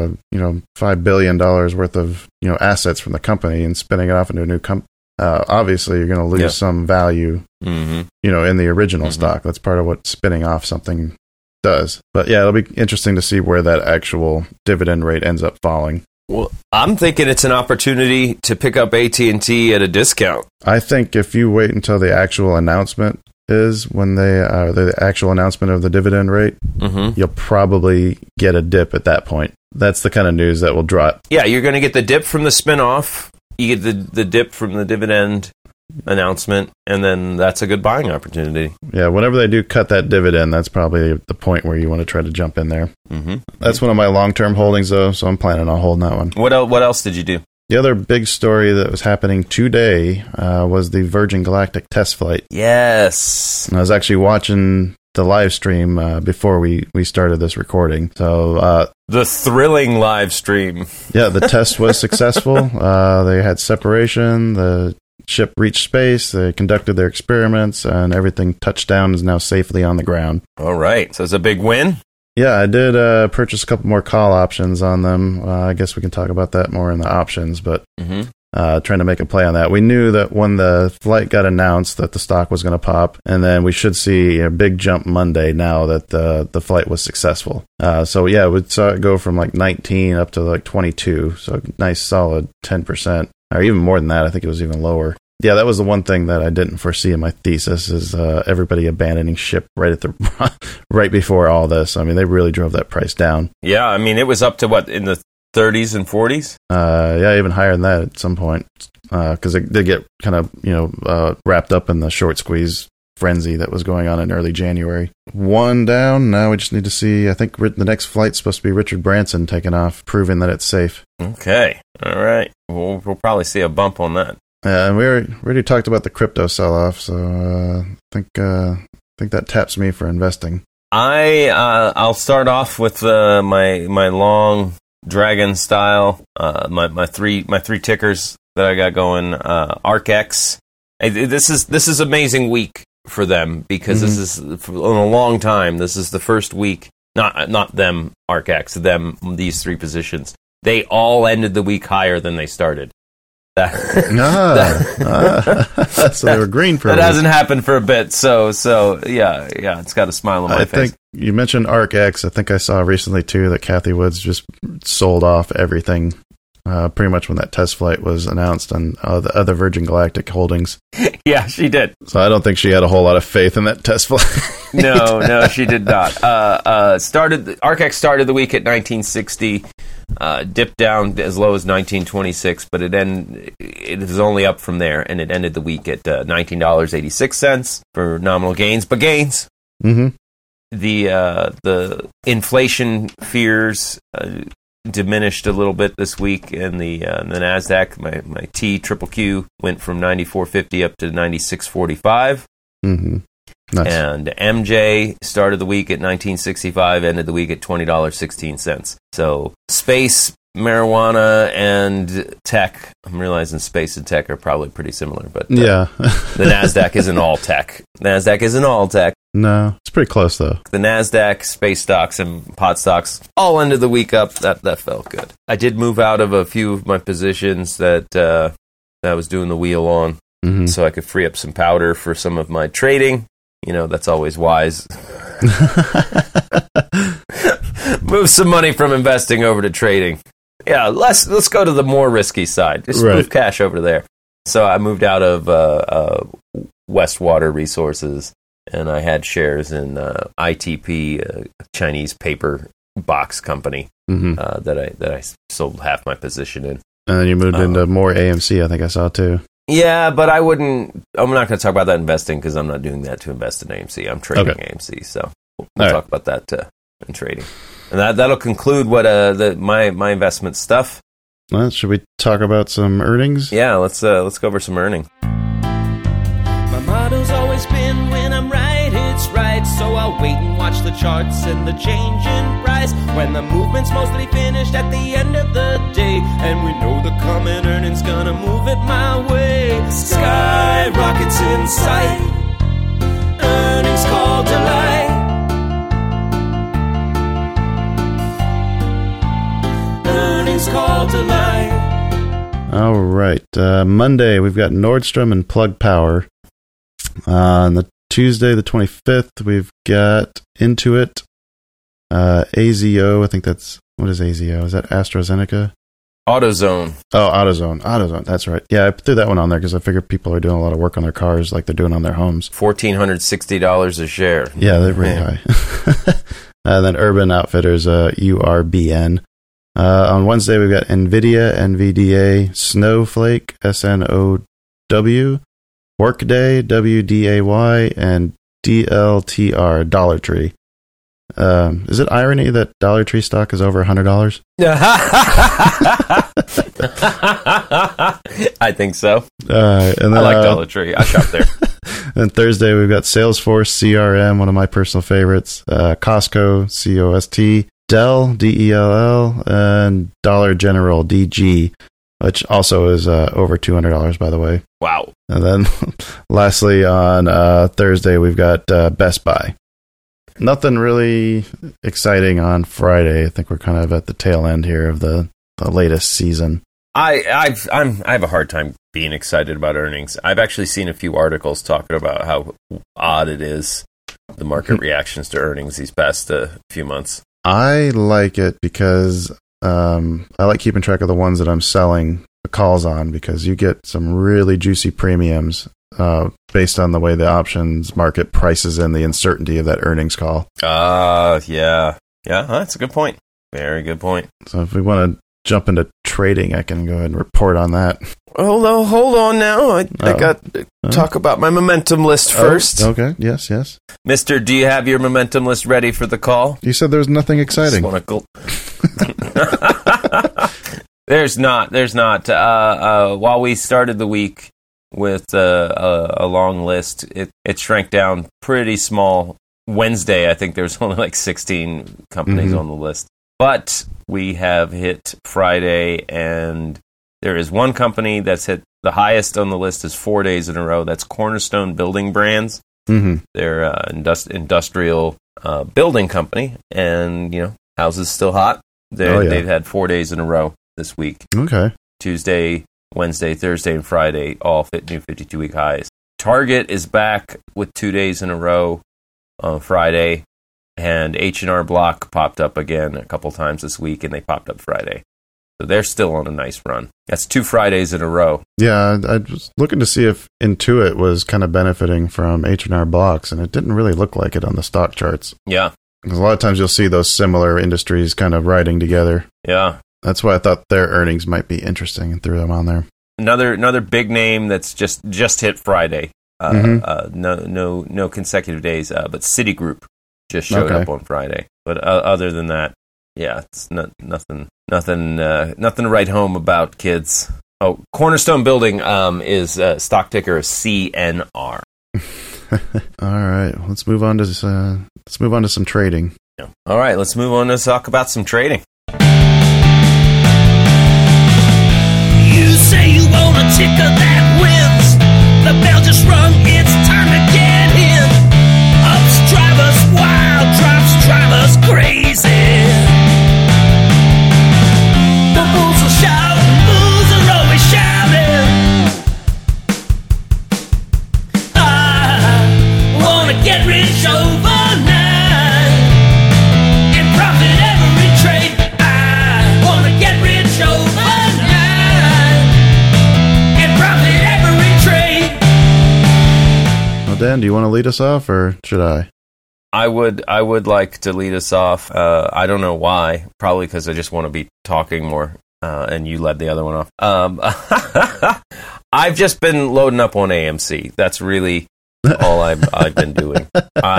Speaker 1: $5 billion worth of, assets from the company and spinning it off into a new company. Obviously, you're going to lose some value, in the original stock. That's part of what spinning off something does. But yeah, it'll be interesting to see where that actual dividend rate ends up falling.
Speaker 2: Well, I'm thinking it's an opportunity to pick up AT&T at a discount.
Speaker 1: I think if you wait until the actual announcement is when the actual announcement of the dividend rate, you'll probably get a dip at that point. That's the kind of news that will drop.
Speaker 2: Yeah, you're going to get the dip from the spinoff. You get the dip from the dividend announcement, and then that's a good buying opportunity.
Speaker 1: Yeah, whenever they do cut that dividend, that's probably the point where you want to try to jump in there. That's one of my long-term holdings, though, so I'm planning on holding that one.
Speaker 2: What else did you do?
Speaker 1: The other big story that was happening today was the Virgin Galactic test flight.
Speaker 2: Yes.
Speaker 1: And I was actually watching the live stream before we started this recording. So
Speaker 2: the thrilling live stream.
Speaker 1: Yeah, the test was successful. They had separation. The ship reached space. They conducted their experiments, and everything touched down is now safely on the ground.
Speaker 2: All right. So it's a big win?
Speaker 1: Yeah, I did purchase a couple more call options on them. I guess we can talk about that more in the options, but trying to make a play on that. We knew that when the flight got announced that the stock was going to pop, and then we should see a big jump Monday now that the flight was successful. So yeah, we saw it go from like 19 up to like 22, so nice solid 10%, or even more than that. I think it was even lower. Yeah, that was the one thing that I didn't foresee in my thesis is everybody abandoning ship right before all this. I mean, they really drove that price down.
Speaker 2: Yeah, I mean, it was up to what, in the 30s and 40s?
Speaker 1: Yeah, even higher than that at some point, because they did get kind of wrapped up in the short squeeze frenzy that was going on in early January. One down. Now we just need to see. I think the next flight's supposed to be Richard Branson taking off, proving that it's safe.
Speaker 2: Okay, all right. We'll probably see a bump on that.
Speaker 1: Yeah, and we already talked about the crypto sell-off, so I think that taps me for investing.
Speaker 2: I'll start off with my long dragon style, my three tickers that I got going. ARKX. This is amazing week for them because this is in a long time. This is the first week. Not them, ARKX. These three positions. They all ended the week higher than they started. So
Speaker 1: they were green for
Speaker 2: that hasn't happened for a bit. So yeah, it's got a smile on my face.
Speaker 1: I think you mentioned ARKX. I think I saw recently too that Cathie Woods just sold off everything pretty much when that test flight was announced on the other Virgin Galactic holdings.
Speaker 2: Yeah, she did.
Speaker 1: So I don't think she had a whole lot of faith in that test flight.
Speaker 2: No, she did not. ArcX started the week at 1960, dipped down as low as 1926, but it was only up from there, and it ended the week at $19.86 for nominal gains, but gains.
Speaker 1: Mm-hmm.
Speaker 2: The inflation fears diminished a little bit this week, and the NASDAQ, my TQQQ, went from 94.50 up to 96.45.
Speaker 1: Mm-hmm. Nice.
Speaker 2: And MJ started the week at 1965, ended the week at $20.16. So space, marijuana, and tech. I'm realizing space and tech are probably pretty similar, but
Speaker 1: yeah,
Speaker 2: the NASDAQ isn't all tech. NASDAQ isn't all tech.
Speaker 1: No, it's pretty close though.
Speaker 2: The NASDAQ, space stocks, and pot stocks all ended the week up. That felt good. I did move out of a few of my positions that I was doing the wheel on, so I could free up some powder for some of my trading. That's always wise. Move some money from investing over to trading. Yeah, let's go to the more risky side. Just move cash over there. So I moved out of Westwater Resources, and I had shares in ITP, a Chinese paper box company that I sold half my position in.
Speaker 1: And then you moved into more AMC, I think I saw too.
Speaker 2: Yeah, but I'm not going to talk about that investing because I'm not doing that to invest in AMC. I'm trading AMC, so we'll talk about that in trading. And that'll conclude what my investment stuff.
Speaker 1: Well, should we talk about some earnings?
Speaker 2: Yeah, let's go over some earning.
Speaker 3: My motto's always been, when I'm right, it's right. So I'll wait and watch the charts and the change in price. When the movement's mostly finished at the end of the day, and we know the coming earnings gonna move it my way. Sky rockets in sight, earnings call delight. Earnings call delight.
Speaker 1: All right. Monday, we've got Nordstrom and Plug Power. On the Tuesday, the 25th, we've got Intuit, AZO. I think that's, what is AZO? Is that AstraZeneca?
Speaker 2: AutoZone.
Speaker 1: Oh, AutoZone. That's right. Yeah, I threw that one on there because I figured people are doing a lot of work on their cars like they're doing on their homes.
Speaker 2: $1,460 a share.
Speaker 1: Yeah, they're really high. Then Urban Outfitters, URBN. On Wednesday, we've got NVIDIA, NVDA, Snowflake, SNOW, Workday, WDAY, and DLTR, Dollar Tree. Is it irony that Dollar Tree stock is over $100?
Speaker 2: I think so.
Speaker 1: And then,
Speaker 2: I like Dollar Tree. I shop there.
Speaker 1: And Thursday, we've got Salesforce, CRM, one of my personal favorites, Costco, COST, Dell, DELL, and Dollar General, DG, which also is over $200, by the way.
Speaker 2: Wow.
Speaker 1: And then lastly, on Thursday, we've got Best Buy. Nothing really exciting on Friday. I think we're kind of at the tail end here of the latest season.
Speaker 2: I have a hard time being excited about earnings. I've actually seen a few articles talking about how odd it is, the market reactions to earnings these past few months.
Speaker 1: I like it because I like keeping track of the ones that I'm selling the calls on, because you get some really juicy premiums based on the way the options market prices in the uncertainty of that earnings call.
Speaker 2: Yeah, that's a good point. Very good point.
Speaker 1: So if we want to jump into trading, I can go ahead and report on that.
Speaker 2: Hold on now. I got to talk about my momentum list first.
Speaker 1: Okay, yes.
Speaker 2: Mister, do you have your momentum list ready for the call?
Speaker 1: You said there's nothing exciting.
Speaker 2: There's not. While we started the week with a long list, it shrank down pretty small. Wednesday, I think there's only like 16 companies on the list. But we have hit Friday, and there is one company that's hit the highest on the list is 4 days in a row. That's Cornerstone Building Brands. They're an industrial building company, and houses still hot. They've had 4 days in a row this week.
Speaker 1: Okay.
Speaker 2: Tuesday, Wednesday, Thursday, and Friday all hit new 52-week highs. Target is back with 2 days in a row on Friday, and H&R Block popped up again a couple times this week, and they popped up Friday. So they're still on a nice run. That's 2 Fridays in a row.
Speaker 1: Yeah, I was looking to see if Intuit was kind of benefiting from H&R Block's, and it didn't really look like it on the stock charts.
Speaker 2: Yeah.
Speaker 1: Because a lot of times you'll see those similar industries kind of riding together.
Speaker 2: Yeah.
Speaker 1: That's why I thought their earnings might be interesting and threw them on there.
Speaker 2: Another big name that's just hit Friday. No consecutive days, but Citigroup just showed up on Friday. But other than that, yeah, it's nothing to write home about, kids. Oh, Cornerstone Building is stock ticker CNR.
Speaker 1: All right, let's move on to some trading.
Speaker 2: Yeah. All right, let's move on to talk about some trading.
Speaker 3: You say you want a ticker that wins. The bell just rung, it's time to get in. Ups drive us wild, drops drive us crazy. The bulls will shout, bulls are always shouting. I wanna get rich overnight and profit every trade. I wanna get rich overnight and profit every trade.
Speaker 1: Well, Dan, do you want to lead us off, or should I?
Speaker 2: I would like to lead us off. I don't know why. Probably because I just want to be talking more, and you led the other one off. I've just been loading up on AMC. That's really all I've been doing.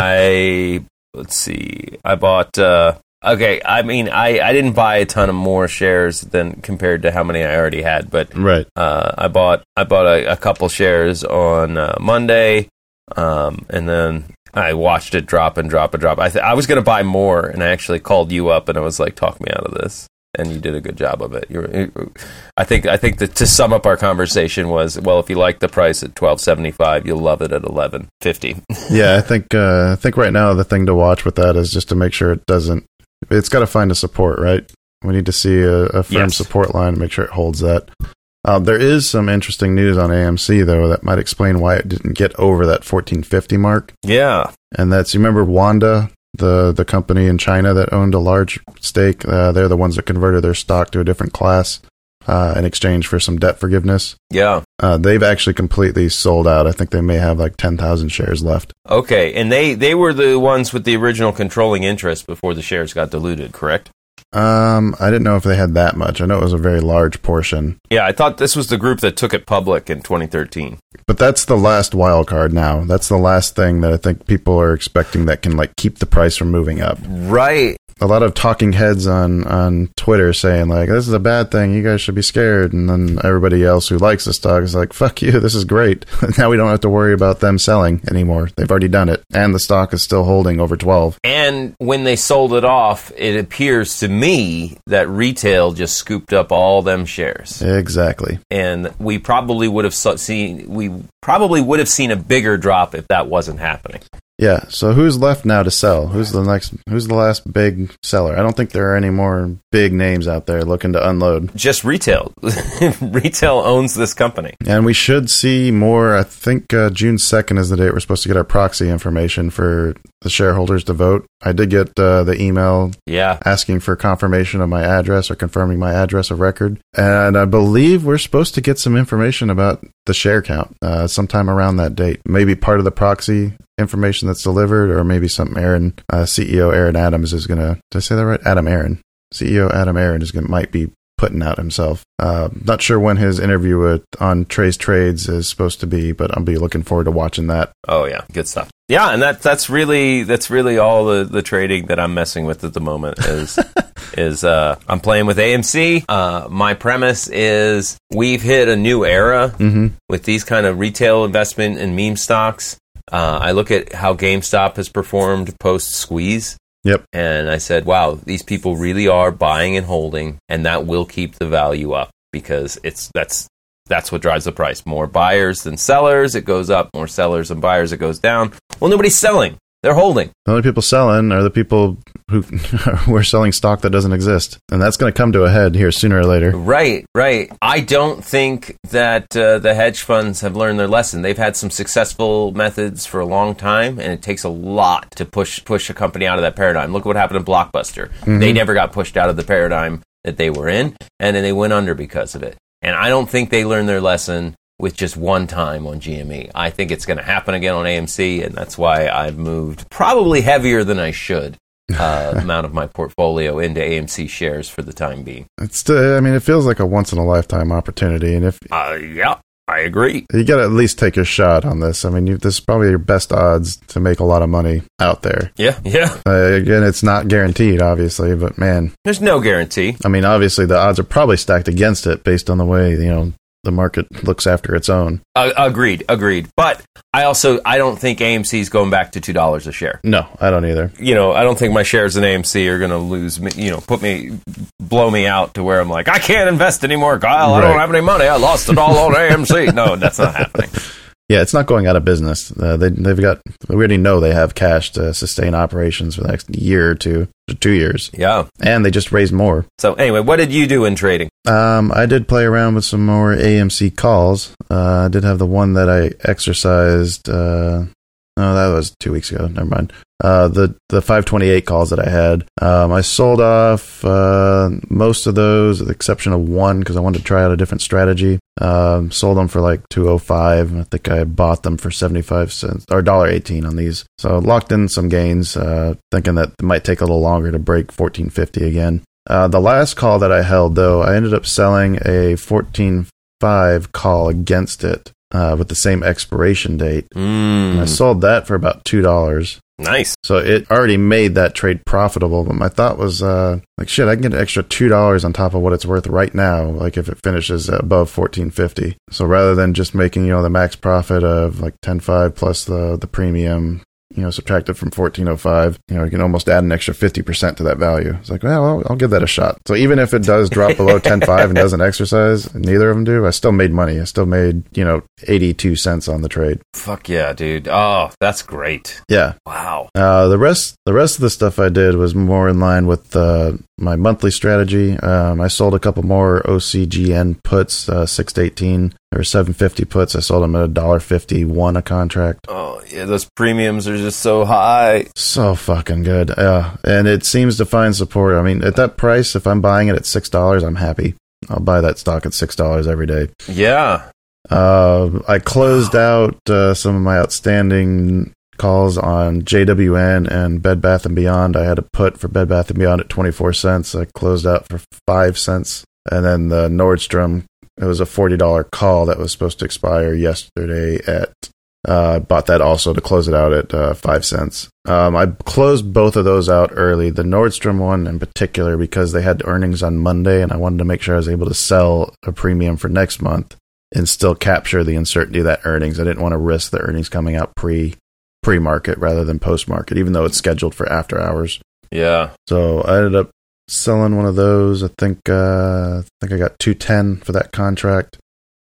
Speaker 2: Let's see. I bought. Okay, I mean, I didn't buy a ton of more shares than compared to how many I already had, but
Speaker 1: right.
Speaker 2: I bought a couple shares on Monday, and then I watched it drop and drop and drop. I was going to buy more, and I actually called you up, and I was like, "Talk me out of this." And you did a good job of it. I think that to sum up our conversation was, well, if you like the price at $12.75, you'll love it at $11.50.
Speaker 1: Yeah, I think right now the thing to watch with that is just to make sure it's got to find a support, right? We need to see a firm support line and make sure it holds that. There is some interesting news on AMC, though, that might explain why it didn't get over that 1450 mark.
Speaker 2: Yeah.
Speaker 1: And you remember Wanda, the company in China that owned a large stake? They're the ones that converted their stock to a different class in exchange for some debt forgiveness.
Speaker 2: Yeah.
Speaker 1: They've actually completely sold out. I think they may have like 10,000 shares left.
Speaker 2: Okay, and they were the ones with the original controlling interest before the shares got diluted, correct?
Speaker 1: I didn't know if they had that much. I know it was a very large portion.
Speaker 2: Yeah, I thought this was the group that took it public in 2013.
Speaker 1: But that's the last wild card now. That's the last thing that I think people are expecting that can like keep the price from moving up.
Speaker 2: Right.
Speaker 1: A lot of talking heads on Twitter saying like, this is a bad thing, you guys should be scared. And then everybody else who likes the stock is like, fuck you, this is great. Now we don't have to worry about them selling anymore. They've already done it. And the stock is still holding over 12.
Speaker 2: And when they sold it off, it appears to me that retail just scooped up all them shares.
Speaker 1: Exactly.
Speaker 2: And we probably would have seen a bigger drop if that wasn't happening.
Speaker 1: Yeah, so who's left now to sell? Who's the last big seller? I don't think there are any more big names out there looking to unload.
Speaker 2: Just retail. Retail owns this company.
Speaker 1: And we should see more. I think June 2nd is the date we're supposed to get our proxy information for the shareholders to vote. I did get the email asking for confirmation of my address or confirming my address of record. And I believe we're supposed to get some information about the share count sometime around that date. Maybe part of the proxy information that's delivered, or maybe something CEO Aaron Adams is going to, did I say that right? CEO Adam Aaron might be putting out himself. Not sure when his interview on Trey's Trades is supposed to be, but I'll be looking forward to watching that.
Speaker 2: Oh yeah, good stuff. Yeah, and that's really all the trading that I'm messing with at the moment is I'm playing with AMC. My premise is we've hit a new era with these kind of retail investment and meme stocks. I look at how GameStop has performed post-squeeze.
Speaker 1: Yep.
Speaker 2: And I said, wow, these people really are buying and holding, and that will keep the value up because that's what drives the price. More buyers than sellers, it goes up. More sellers than buyers, it goes down. Well, nobody's selling. They're holding.
Speaker 1: The only people selling are the people who are selling stock that doesn't exist. And that's going to come to a head here sooner or later.
Speaker 2: Right. I don't think that the hedge funds have learned their lesson. They've had some successful methods for a long time, and it takes a lot to push a company out of that paradigm. Look at what happened in Blockbuster. They never got pushed out of the paradigm that they were in, and then they went under because of it. And I don't think they learned their lesson with just one time on GME. I think it's going to happen again on AMC, and that's why I've moved probably heavier than I should amount of my portfolio into AMC shares for the time being.
Speaker 1: It's still, I mean, it feels like a once in a lifetime opportunity, and if
Speaker 2: yeah, I agree.
Speaker 1: You got to at least take a shot on this. I mean, this is probably your best odds to make a lot of money out there.
Speaker 2: Yeah.
Speaker 1: Again, it's not guaranteed, obviously, but man,
Speaker 2: there's no guarantee.
Speaker 1: I mean, obviously, the odds are probably stacked against it based on the way the market looks after its own.
Speaker 2: Agreed. But I don't think AMC is going back to $2 a share.
Speaker 1: No, I don't either.
Speaker 2: I don't think my shares in AMC are going to lose me, blow me out to where I'm like, I can't invest anymore, Kyle. I don't have any money. I lost it all on AMC. No, that's not happening.
Speaker 1: Yeah, it's not going out of business. We already know they have cash to sustain operations for the next year or 2 years.
Speaker 2: Yeah.
Speaker 1: And they just raised more.
Speaker 2: So anyway, what did you do in trading?
Speaker 1: I did play around with some more AMC calls. I did have the one that I exercised. That was 2 weeks ago. Never mind. The 528 calls that I had. I sold off most of those, with the exception of one, because I wanted to try out a different strategy. Sold them for like $2.05. I think I bought them for 75 cents or $1.18 on these. So locked in some gains, thinking that it might take a little longer to break 1450 again. The last call that I held, though, I ended up selling a 14.5 call against it. With the same expiration date. And I sold that for about $2.
Speaker 2: Nice.
Speaker 1: So it already made that trade profitable, but my thought was, I can get an extra $2 on top of what it's worth right now, like if it finishes above 1450. So rather than just making, the max profit of like 10.5 plus the premium, subtracted from 1405, you can almost add an extra 50% to that value. It's like, well, I'll give that a shot. So even if it does drop below 10.5 and doesn't exercise, neither of them do, I still made money. I still made, 82 cents on the trade.
Speaker 2: Fuck yeah, dude. Oh, that's great.
Speaker 1: Yeah.
Speaker 2: Wow.
Speaker 1: The rest of the stuff I did was more in line with my monthly strategy. I sold a couple more OCGN puts, 6 to 18 or 750 puts. I sold them at $1.51 a contract.
Speaker 2: Oh yeah, those premiums are just so high.
Speaker 1: So fucking good. And it seems to find support. I mean, at that price, if I'm buying it at $6, I'm happy. I'll buy that stock at $6 every day.
Speaker 2: Yeah.
Speaker 1: I closed out some of my outstanding calls on JWN and Bed Bath & Beyond. I had a put for Bed Bath & Beyond at 24 cents. I closed out for 5 cents. And then the Nordstrom, it was a $40 call that was supposed to expire yesterday bought that also to close it out at 5 cents. I closed both of those out early. The Nordstrom one in particular, because they had earnings on Monday, and I wanted to make sure I was able to sell a premium for next month and still capture the uncertainty of that earnings. I didn't want to risk the earnings coming out pre-market rather than post-market, even though it's scheduled for after hours.
Speaker 2: Yeah. So
Speaker 1: I ended up selling one of those. I think I got $2.10 for that contract.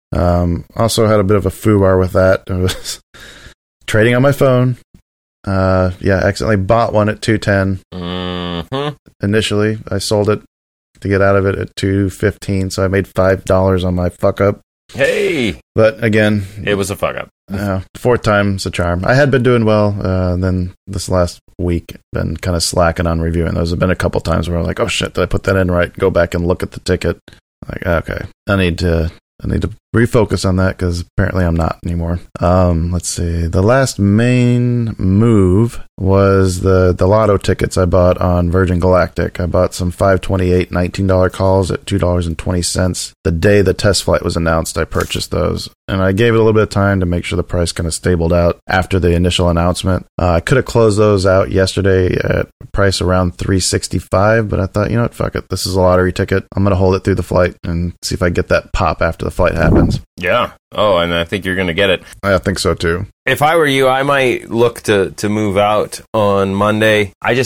Speaker 1: Also had a bit of a foobar with that. I was trading on my phone. Accidentally bought one at $2.10.
Speaker 2: Mm-hmm.
Speaker 1: Initially, I sold it to get out of it at $2.15, so I made $5 on my fuck up.
Speaker 2: Hey!
Speaker 1: But again,
Speaker 2: it was a fuck up.
Speaker 1: Fourth time's a charm. I had been doing well. Then this last week, been kind of slacking on reviewing those. Have been a couple times where I'm like, oh shit, did I put that in right? Go back and look at the ticket. Like, okay, I need to refocus on that because apparently I'm not anymore. Let's see. The last main move was the lotto tickets I bought on Virgin Galactic. I bought some 528 $19 calls at $2.20. The day the test flight was announced, I purchased those. And I gave it a little bit of time to make sure the price kind of stabled out after the initial announcement. I could have closed those out yesterday at a price around $3.65, but I thought, you know what, fuck it. This is a lottery ticket. I'm going to hold it through the flight and see if I get that pop after the flight happens.
Speaker 2: Yeah. Oh, and I think you're going to get it.
Speaker 1: I think so too.
Speaker 2: If I were you, I might look to move out on Monday. I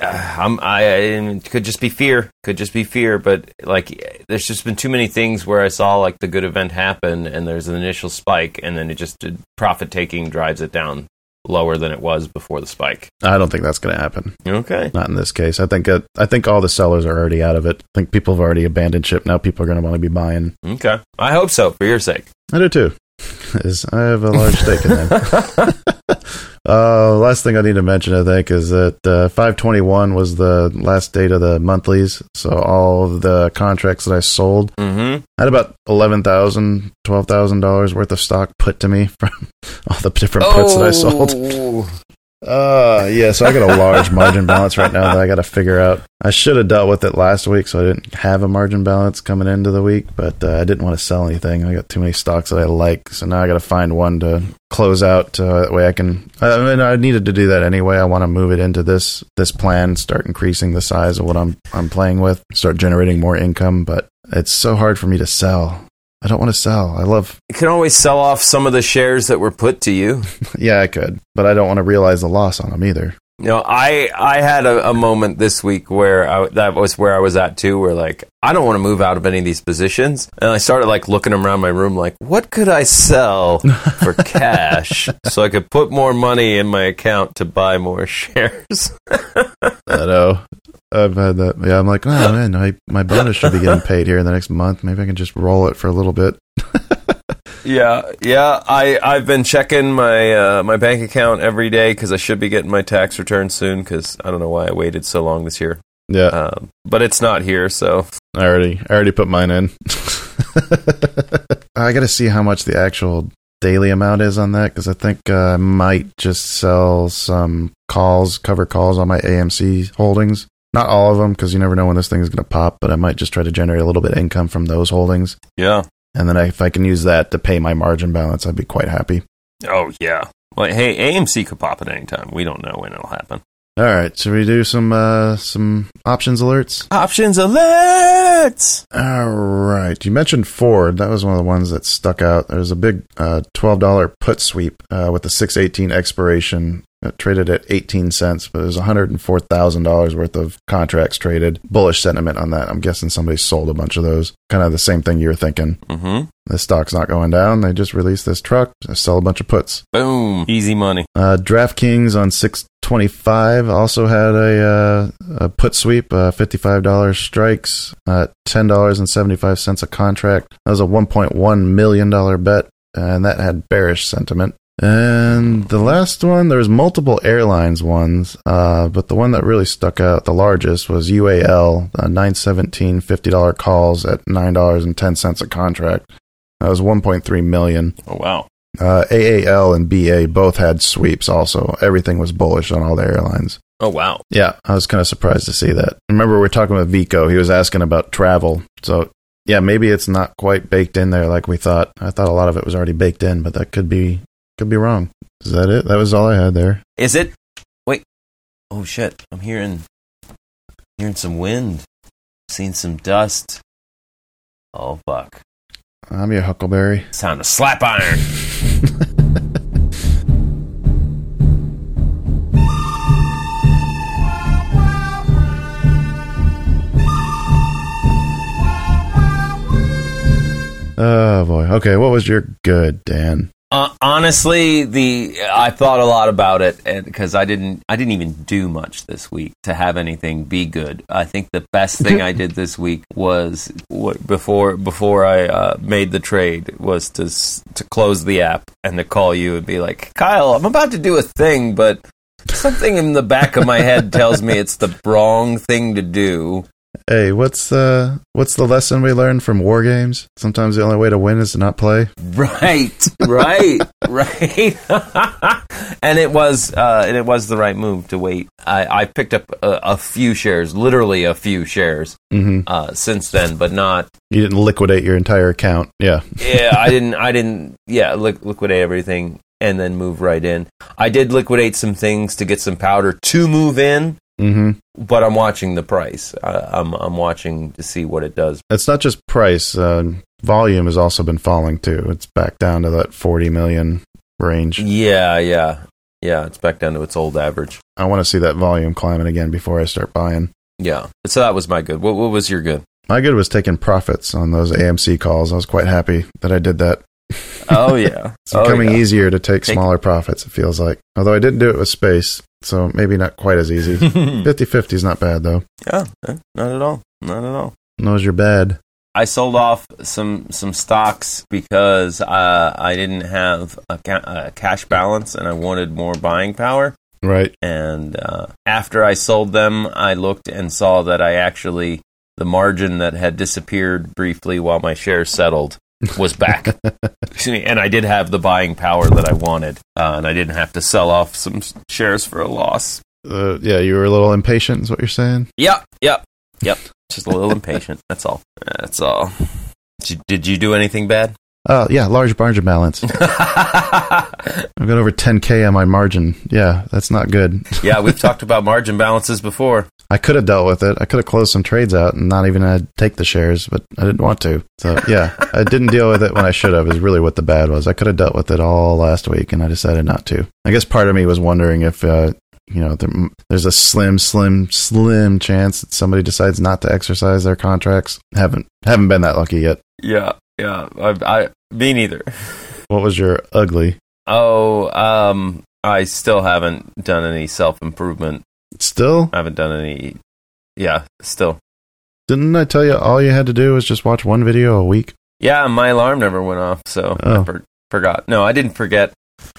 Speaker 2: could just be fear. But like, there's just been too many things where I saw like the good event happen, and there's an initial spike, and then it just profit taking drives it down lower than it was before the spike.
Speaker 1: I don't think that's going to happen.
Speaker 2: Okay.
Speaker 1: Not in this case. I think all the sellers are already out of it. I think people have already abandoned ship. Now people are going to want to be buying.
Speaker 2: Okay. I hope so, for your sake.
Speaker 1: I do too. I have a large stake in them. Last thing I need to mention, I think, is that 5/21 was the last date of the monthlies. So all of the contracts that I sold, I had about $11,000, $12,000 worth of stock put to me from all the different puts that I sold. So I got a large margin balance right now that I got to figure out. I should have dealt with it last week, so I didn't have a margin balance coming into the week, but I didn't want to sell anything. I got too many stocks that I like, so now I got to find one to close out. That way I can. I needed to do that anyway. I want to move it into this plan, start increasing the size of what I'm playing with, start generating more income. But it's so hard for me to sell. I don't want to sell.
Speaker 2: You can always sell off some of the shares that were put to you.
Speaker 1: Yeah, I could, but I don't want to realize the loss on them either.
Speaker 2: You know, I had a moment this week where that was where I was at too, where like, I don't want to move out of any of these positions. And I started like looking around my room like, what could I sell for cash so I could put more money in my account to buy more shares?
Speaker 1: I know. I've had that. Yeah, I'm like, oh man, my bonus should be getting paid here in the next month. Maybe I can just roll it for a little bit.
Speaker 2: Yeah. I've been checking my bank account every day because I should be getting my tax return soon. Because I don't know why I waited so long this year.
Speaker 1: Yeah,
Speaker 2: but it's not here, so
Speaker 1: I already put mine in. I got to see how much the actual daily amount is on that, because I think I might just sell some cover calls on my AMC holdings. Not all of them, because you never know when this thing is going to pop, but I might just try to generate a little bit of income from those holdings.
Speaker 2: Yeah.
Speaker 1: And then if I can use that to pay my margin balance, I'd be quite happy.
Speaker 2: Oh, yeah. Well, hey, AMC could pop at any time. We don't know when it'll happen.
Speaker 1: All right, should we do some options alerts?
Speaker 2: Options alerts!
Speaker 1: All right. You mentioned Ford. That was one of the ones that stuck out. There's a big $12 put sweep with a 6/18 expiration. Traded at 18 cents, but there's $104,000 worth of contracts traded. Bullish sentiment on that. I'm guessing somebody sold a bunch of those. Kind of the same thing you're thinking.
Speaker 2: Mm-hmm.
Speaker 1: The stock's not going down. They just released this truck. They sell a bunch of puts.
Speaker 2: Boom. Easy money.
Speaker 1: DraftKings on 6/25 also had a put sweep, $55 strikes, $10.75 a contract. That was a $1.1 million bet, and that had bearish sentiment. And the last one, there was multiple airlines ones, but the one that really stuck out the largest was UAL, 917 $50 calls at $9.10 a contract. That was 1.3 million.
Speaker 2: Oh, wow.
Speaker 1: AAL and BA both had sweeps also. Everything was bullish on all the airlines.
Speaker 2: Oh, wow.
Speaker 1: Yeah, I was kind of surprised to see that. Remember, we were talking with Vico. He was asking about travel. So, yeah, maybe it's not quite baked in there like we thought. I thought a lot of it was already baked in, but that could be wrong. Is that it? That was all I had there.
Speaker 2: Is it? Wait. Oh, shit. I'm hearing some wind. Seeing some dust. Oh, fuck.
Speaker 1: I'm your Huckleberry.
Speaker 2: It's time to slap iron.
Speaker 1: Oh, boy. Okay, what was your good, Dan?
Speaker 2: Honestly, I thought a lot about it, because I didn't even do much this week to have anything be good. I think the best thing I did this week was before I made the trade was to close the app and to call you and be like, Kyle, I'm about to do a thing, but something in the back of my head tells me it's the wrong thing to do.
Speaker 1: Hey, what's the lesson we learned from war games? Sometimes the only way to win is to not play.
Speaker 2: Right. And it was the right move to wait. I picked up a few shares, literally a few shares, since then, but not.
Speaker 1: You didn't liquidate your entire account. Yeah.
Speaker 2: Yeah, I didn't. Yeah, liquidate everything and then move right in. I did liquidate some things to get some powder to move in.
Speaker 1: Mm-hmm.
Speaker 2: But I'm watching the price. I'm watching to see what it does.
Speaker 1: It's not just price. Volume has also been falling too. It's back down to that 40 million range.
Speaker 2: Yeah. It's back down to its old average.
Speaker 1: I want to see that volume climbing again before I start buying.
Speaker 2: Yeah. So that was my good. What was your good?
Speaker 1: My good was taking profits on those AMC calls. I was quite happy that I did that.
Speaker 2: Oh, yeah.
Speaker 1: It's becoming easier to take smaller profits, it feels like. Although I didn't do it with space, so maybe not quite as easy. 50-50 is not bad, though.
Speaker 2: Yeah, not at all. Not at all.
Speaker 1: Knows you're bad.
Speaker 2: I sold off some stocks because I didn't have a cash balance and I wanted more buying power.
Speaker 1: Right.
Speaker 2: And after I sold them, I looked and saw that the margin that had disappeared briefly while my shares settled was back. Excuse me, and I did have the buying power that I wanted, and I didn't have to sell off some shares for a loss.
Speaker 1: Yeah, you were a little impatient, is what you're saying?
Speaker 2: Yep. Just a little impatient. That's all. Did you do anything bad?
Speaker 1: Yeah, large margin balance. I've got over 10K on my margin. Yeah, that's not good.
Speaker 2: Yeah, we've talked about margin balances before.
Speaker 1: I could have dealt with it. I could have closed some trades out and not even take the shares, but I didn't want to. So, yeah, I didn't deal with it when I should have, is really what the bad was. I could have dealt with it all last week, and I decided not to. I guess part of me was wondering if, there's a slim chance that somebody decides not to exercise their contracts. Haven't been that lucky yet.
Speaker 2: Yeah. Me neither.
Speaker 1: What was your ugly?
Speaker 2: I still haven't done any self-improvement.
Speaker 1: Still?
Speaker 2: I haven't done any. Yeah, still.
Speaker 1: Didn't I tell you all you had to do was just watch one video a week?
Speaker 2: Yeah, my alarm never went off, so I forgot. No, I didn't forget.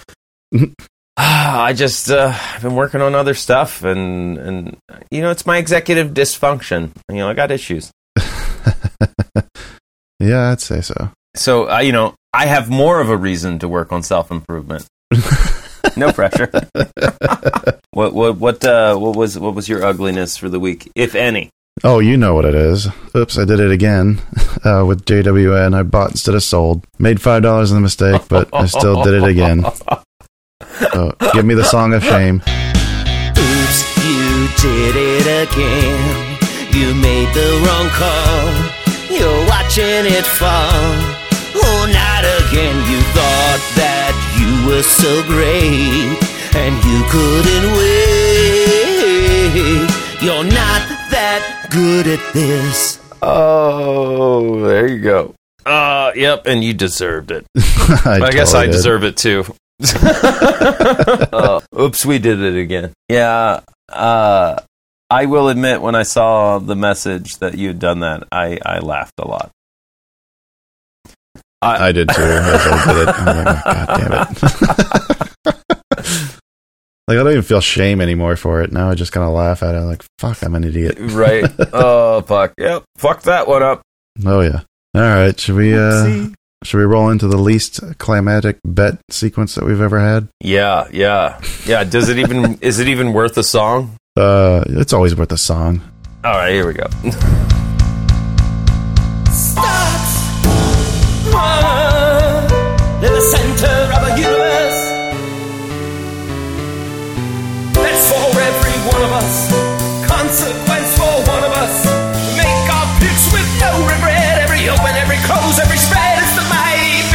Speaker 2: I just I've been working on other stuff, and it's my executive dysfunction. I got issues.
Speaker 1: Yeah, I'd say so.
Speaker 2: So I have more of a reason to work on self-improvement. No pressure. What was your ugliness for the week, if any?
Speaker 1: Oh, you know what it is. Oops, I did it again with JWN. I bought instead of sold. Made $5 in the mistake, but I still did it again. So, give me the song of shame.
Speaker 3: Oops, you did it again. You made the wrong call. You're watching it fall. Oh, not again. You thought that you were so great, and you couldn't wait. You're not that good at this.
Speaker 2: Oh, there you go. Yep, and you deserved it.
Speaker 1: I
Speaker 2: guess I deserve it too. Oops, we did it again. Yeah, I will admit, when I saw the message that you had done that, I laughed a lot.
Speaker 1: I did too. As I did it. I'm like, oh, God damn it. Like, I don't even feel shame anymore for it. Now I just kind of laugh at it. I'm like, fuck, I'm an idiot.
Speaker 2: Right. Oh, fuck. Yep. Fuck that one up.
Speaker 1: Oh, yeah. All right. Should we roll into the least climatic bet sequence that we've ever had?
Speaker 2: Yeah. Is it even worth a song?
Speaker 1: It's always worth a song.
Speaker 2: All right, here we go.
Speaker 3: Start in the center of a universe. That's for every one of us. Consequence for one of us. Make our picks with no regret. Every open, every close, every spread. It's the mighty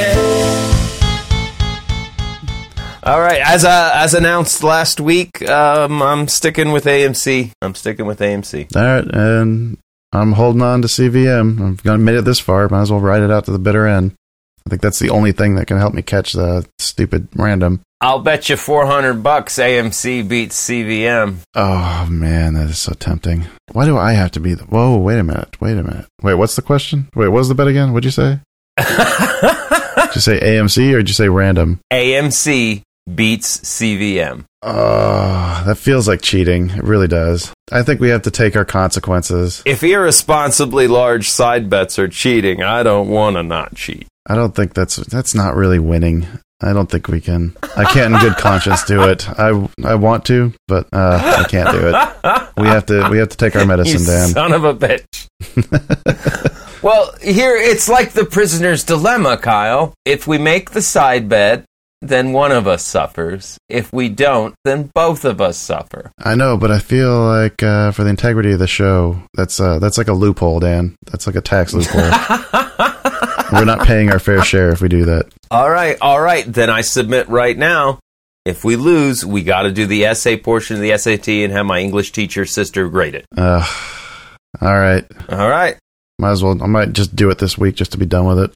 Speaker 3: bet.
Speaker 2: All right, as announced last week, I'm sticking with AMC.
Speaker 1: All right, and I'm holding on to CVM. I've made it this far. Might as well ride it out to the bitter end. I think that's the only thing that can help me catch the stupid random.
Speaker 2: I'll bet you $400 AMC beats CVM.
Speaker 1: Oh, man, that is so tempting. Why do I have to be Whoa, wait a minute. Wait, what's the question? Wait, what was the bet again? What'd you say? Did you say AMC or did you say random?
Speaker 2: AMC beats CVM.
Speaker 1: Oh, that feels like cheating. It really does. I think we have to take our consequences.
Speaker 2: If irresponsibly large side bets are cheating, I don't want to not cheat.
Speaker 1: I don't think that's not really winning. I don't think we can. I can't in good conscience do it. I want to, but I can't do it. We have to take our medicine, Dan.
Speaker 2: Son of a bitch. Well, here it's like the prisoner's dilemma, Kyle. If we make the side bet, then one of us suffers. If we don't, then both of us suffer.
Speaker 1: I know, but I feel like for the integrity of the show, that's like a loophole, Dan. That's like a tax loophole. We're not paying our fair share if we do that.
Speaker 2: All right. Then I submit right now. If we lose, we got to do the essay portion of the SAT and have my English teacher sister grade it.
Speaker 1: All right. Might as well. I might just do it this week just to be done with it.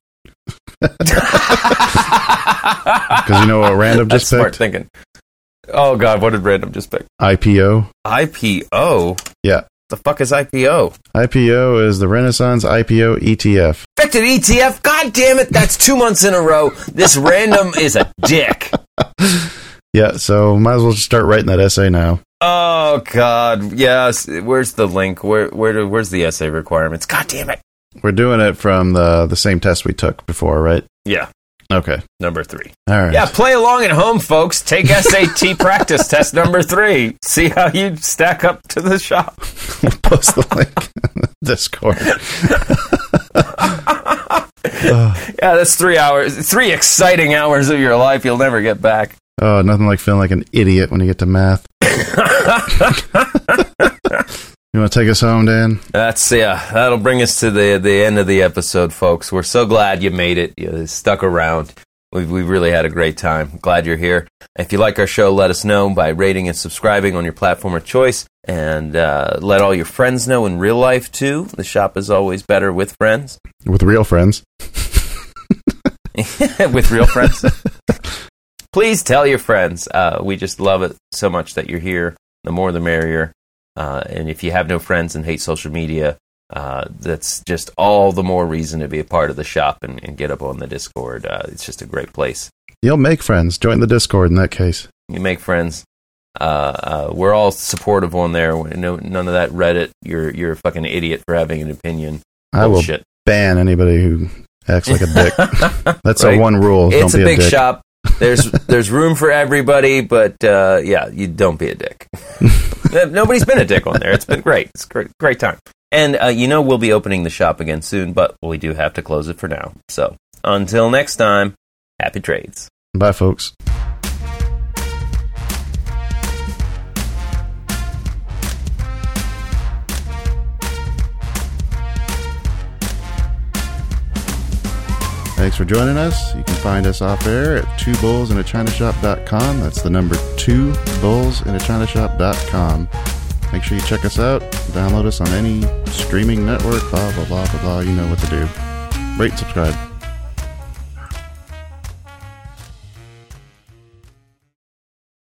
Speaker 1: Because you know what Random just picked?
Speaker 2: Smart thinking. Oh, God, what did Random just pick?
Speaker 1: IPO.
Speaker 2: IPO?
Speaker 1: Yeah.
Speaker 2: The fuck is IPO?
Speaker 1: IPO is the Renaissance IPO ETF.
Speaker 2: Affected ETF? God damn it, that's 2 months in a row. This random is a dick.
Speaker 1: Yeah, so might as well just start writing that essay now.
Speaker 2: Oh, God. Yes. Where's the link? Where's the essay requirements? God damn it.
Speaker 1: We're doing it from the same test we took before, right?
Speaker 2: Yeah.
Speaker 1: Okay.
Speaker 2: Number 3.
Speaker 1: All right.
Speaker 2: Yeah, play along at home, folks. Take SAT practice test number 3. See how you stack up to the shop.
Speaker 1: We'll post the link in the Discord.
Speaker 2: Yeah, that's 3 hours. 3 exciting hours of your life you'll never get back.
Speaker 1: Oh, nothing like feeling like an idiot when you get to math. You want to take us home, Dan?
Speaker 2: That'll bring us to the end of the episode, folks. We're so glad you made it. You stuck around. We've really had a great time. Glad you're here. If you like our show, let us know by rating and subscribing on your platform of choice. And let all your friends know in real life, too. The shop is always better with friends.
Speaker 1: With real friends.
Speaker 2: With real friends. Please tell your friends. We just love it so much that you're here. The more the merrier. And if you have no friends and hate social media, that's just all the more reason to be a part of the shop and get up on the Discord. It's just a great place.
Speaker 1: You'll make friends. Join the Discord in that case.
Speaker 2: You make friends. We're all supportive on there. None of that Reddit. You're a fucking idiot for having an opinion.
Speaker 1: I will ban anybody who acts like a dick. That's right. Our one rule.
Speaker 2: It's a big shop. There's room for everybody, but you don't be a dick. Nobody's been a dick on there. It's been great. It's great time. And we'll be opening the shop again soon, but we do have to close it for now. So until next time, happy trades.
Speaker 1: Bye, folks. Thanks for joining us. You can find us off air at twobullsinachinashop.com. That's the number 2bullsinachinashop.com. Make sure you check us out. Download us on any streaming network. Blah, blah, blah, blah, blah. You know what to do. Rate and subscribe.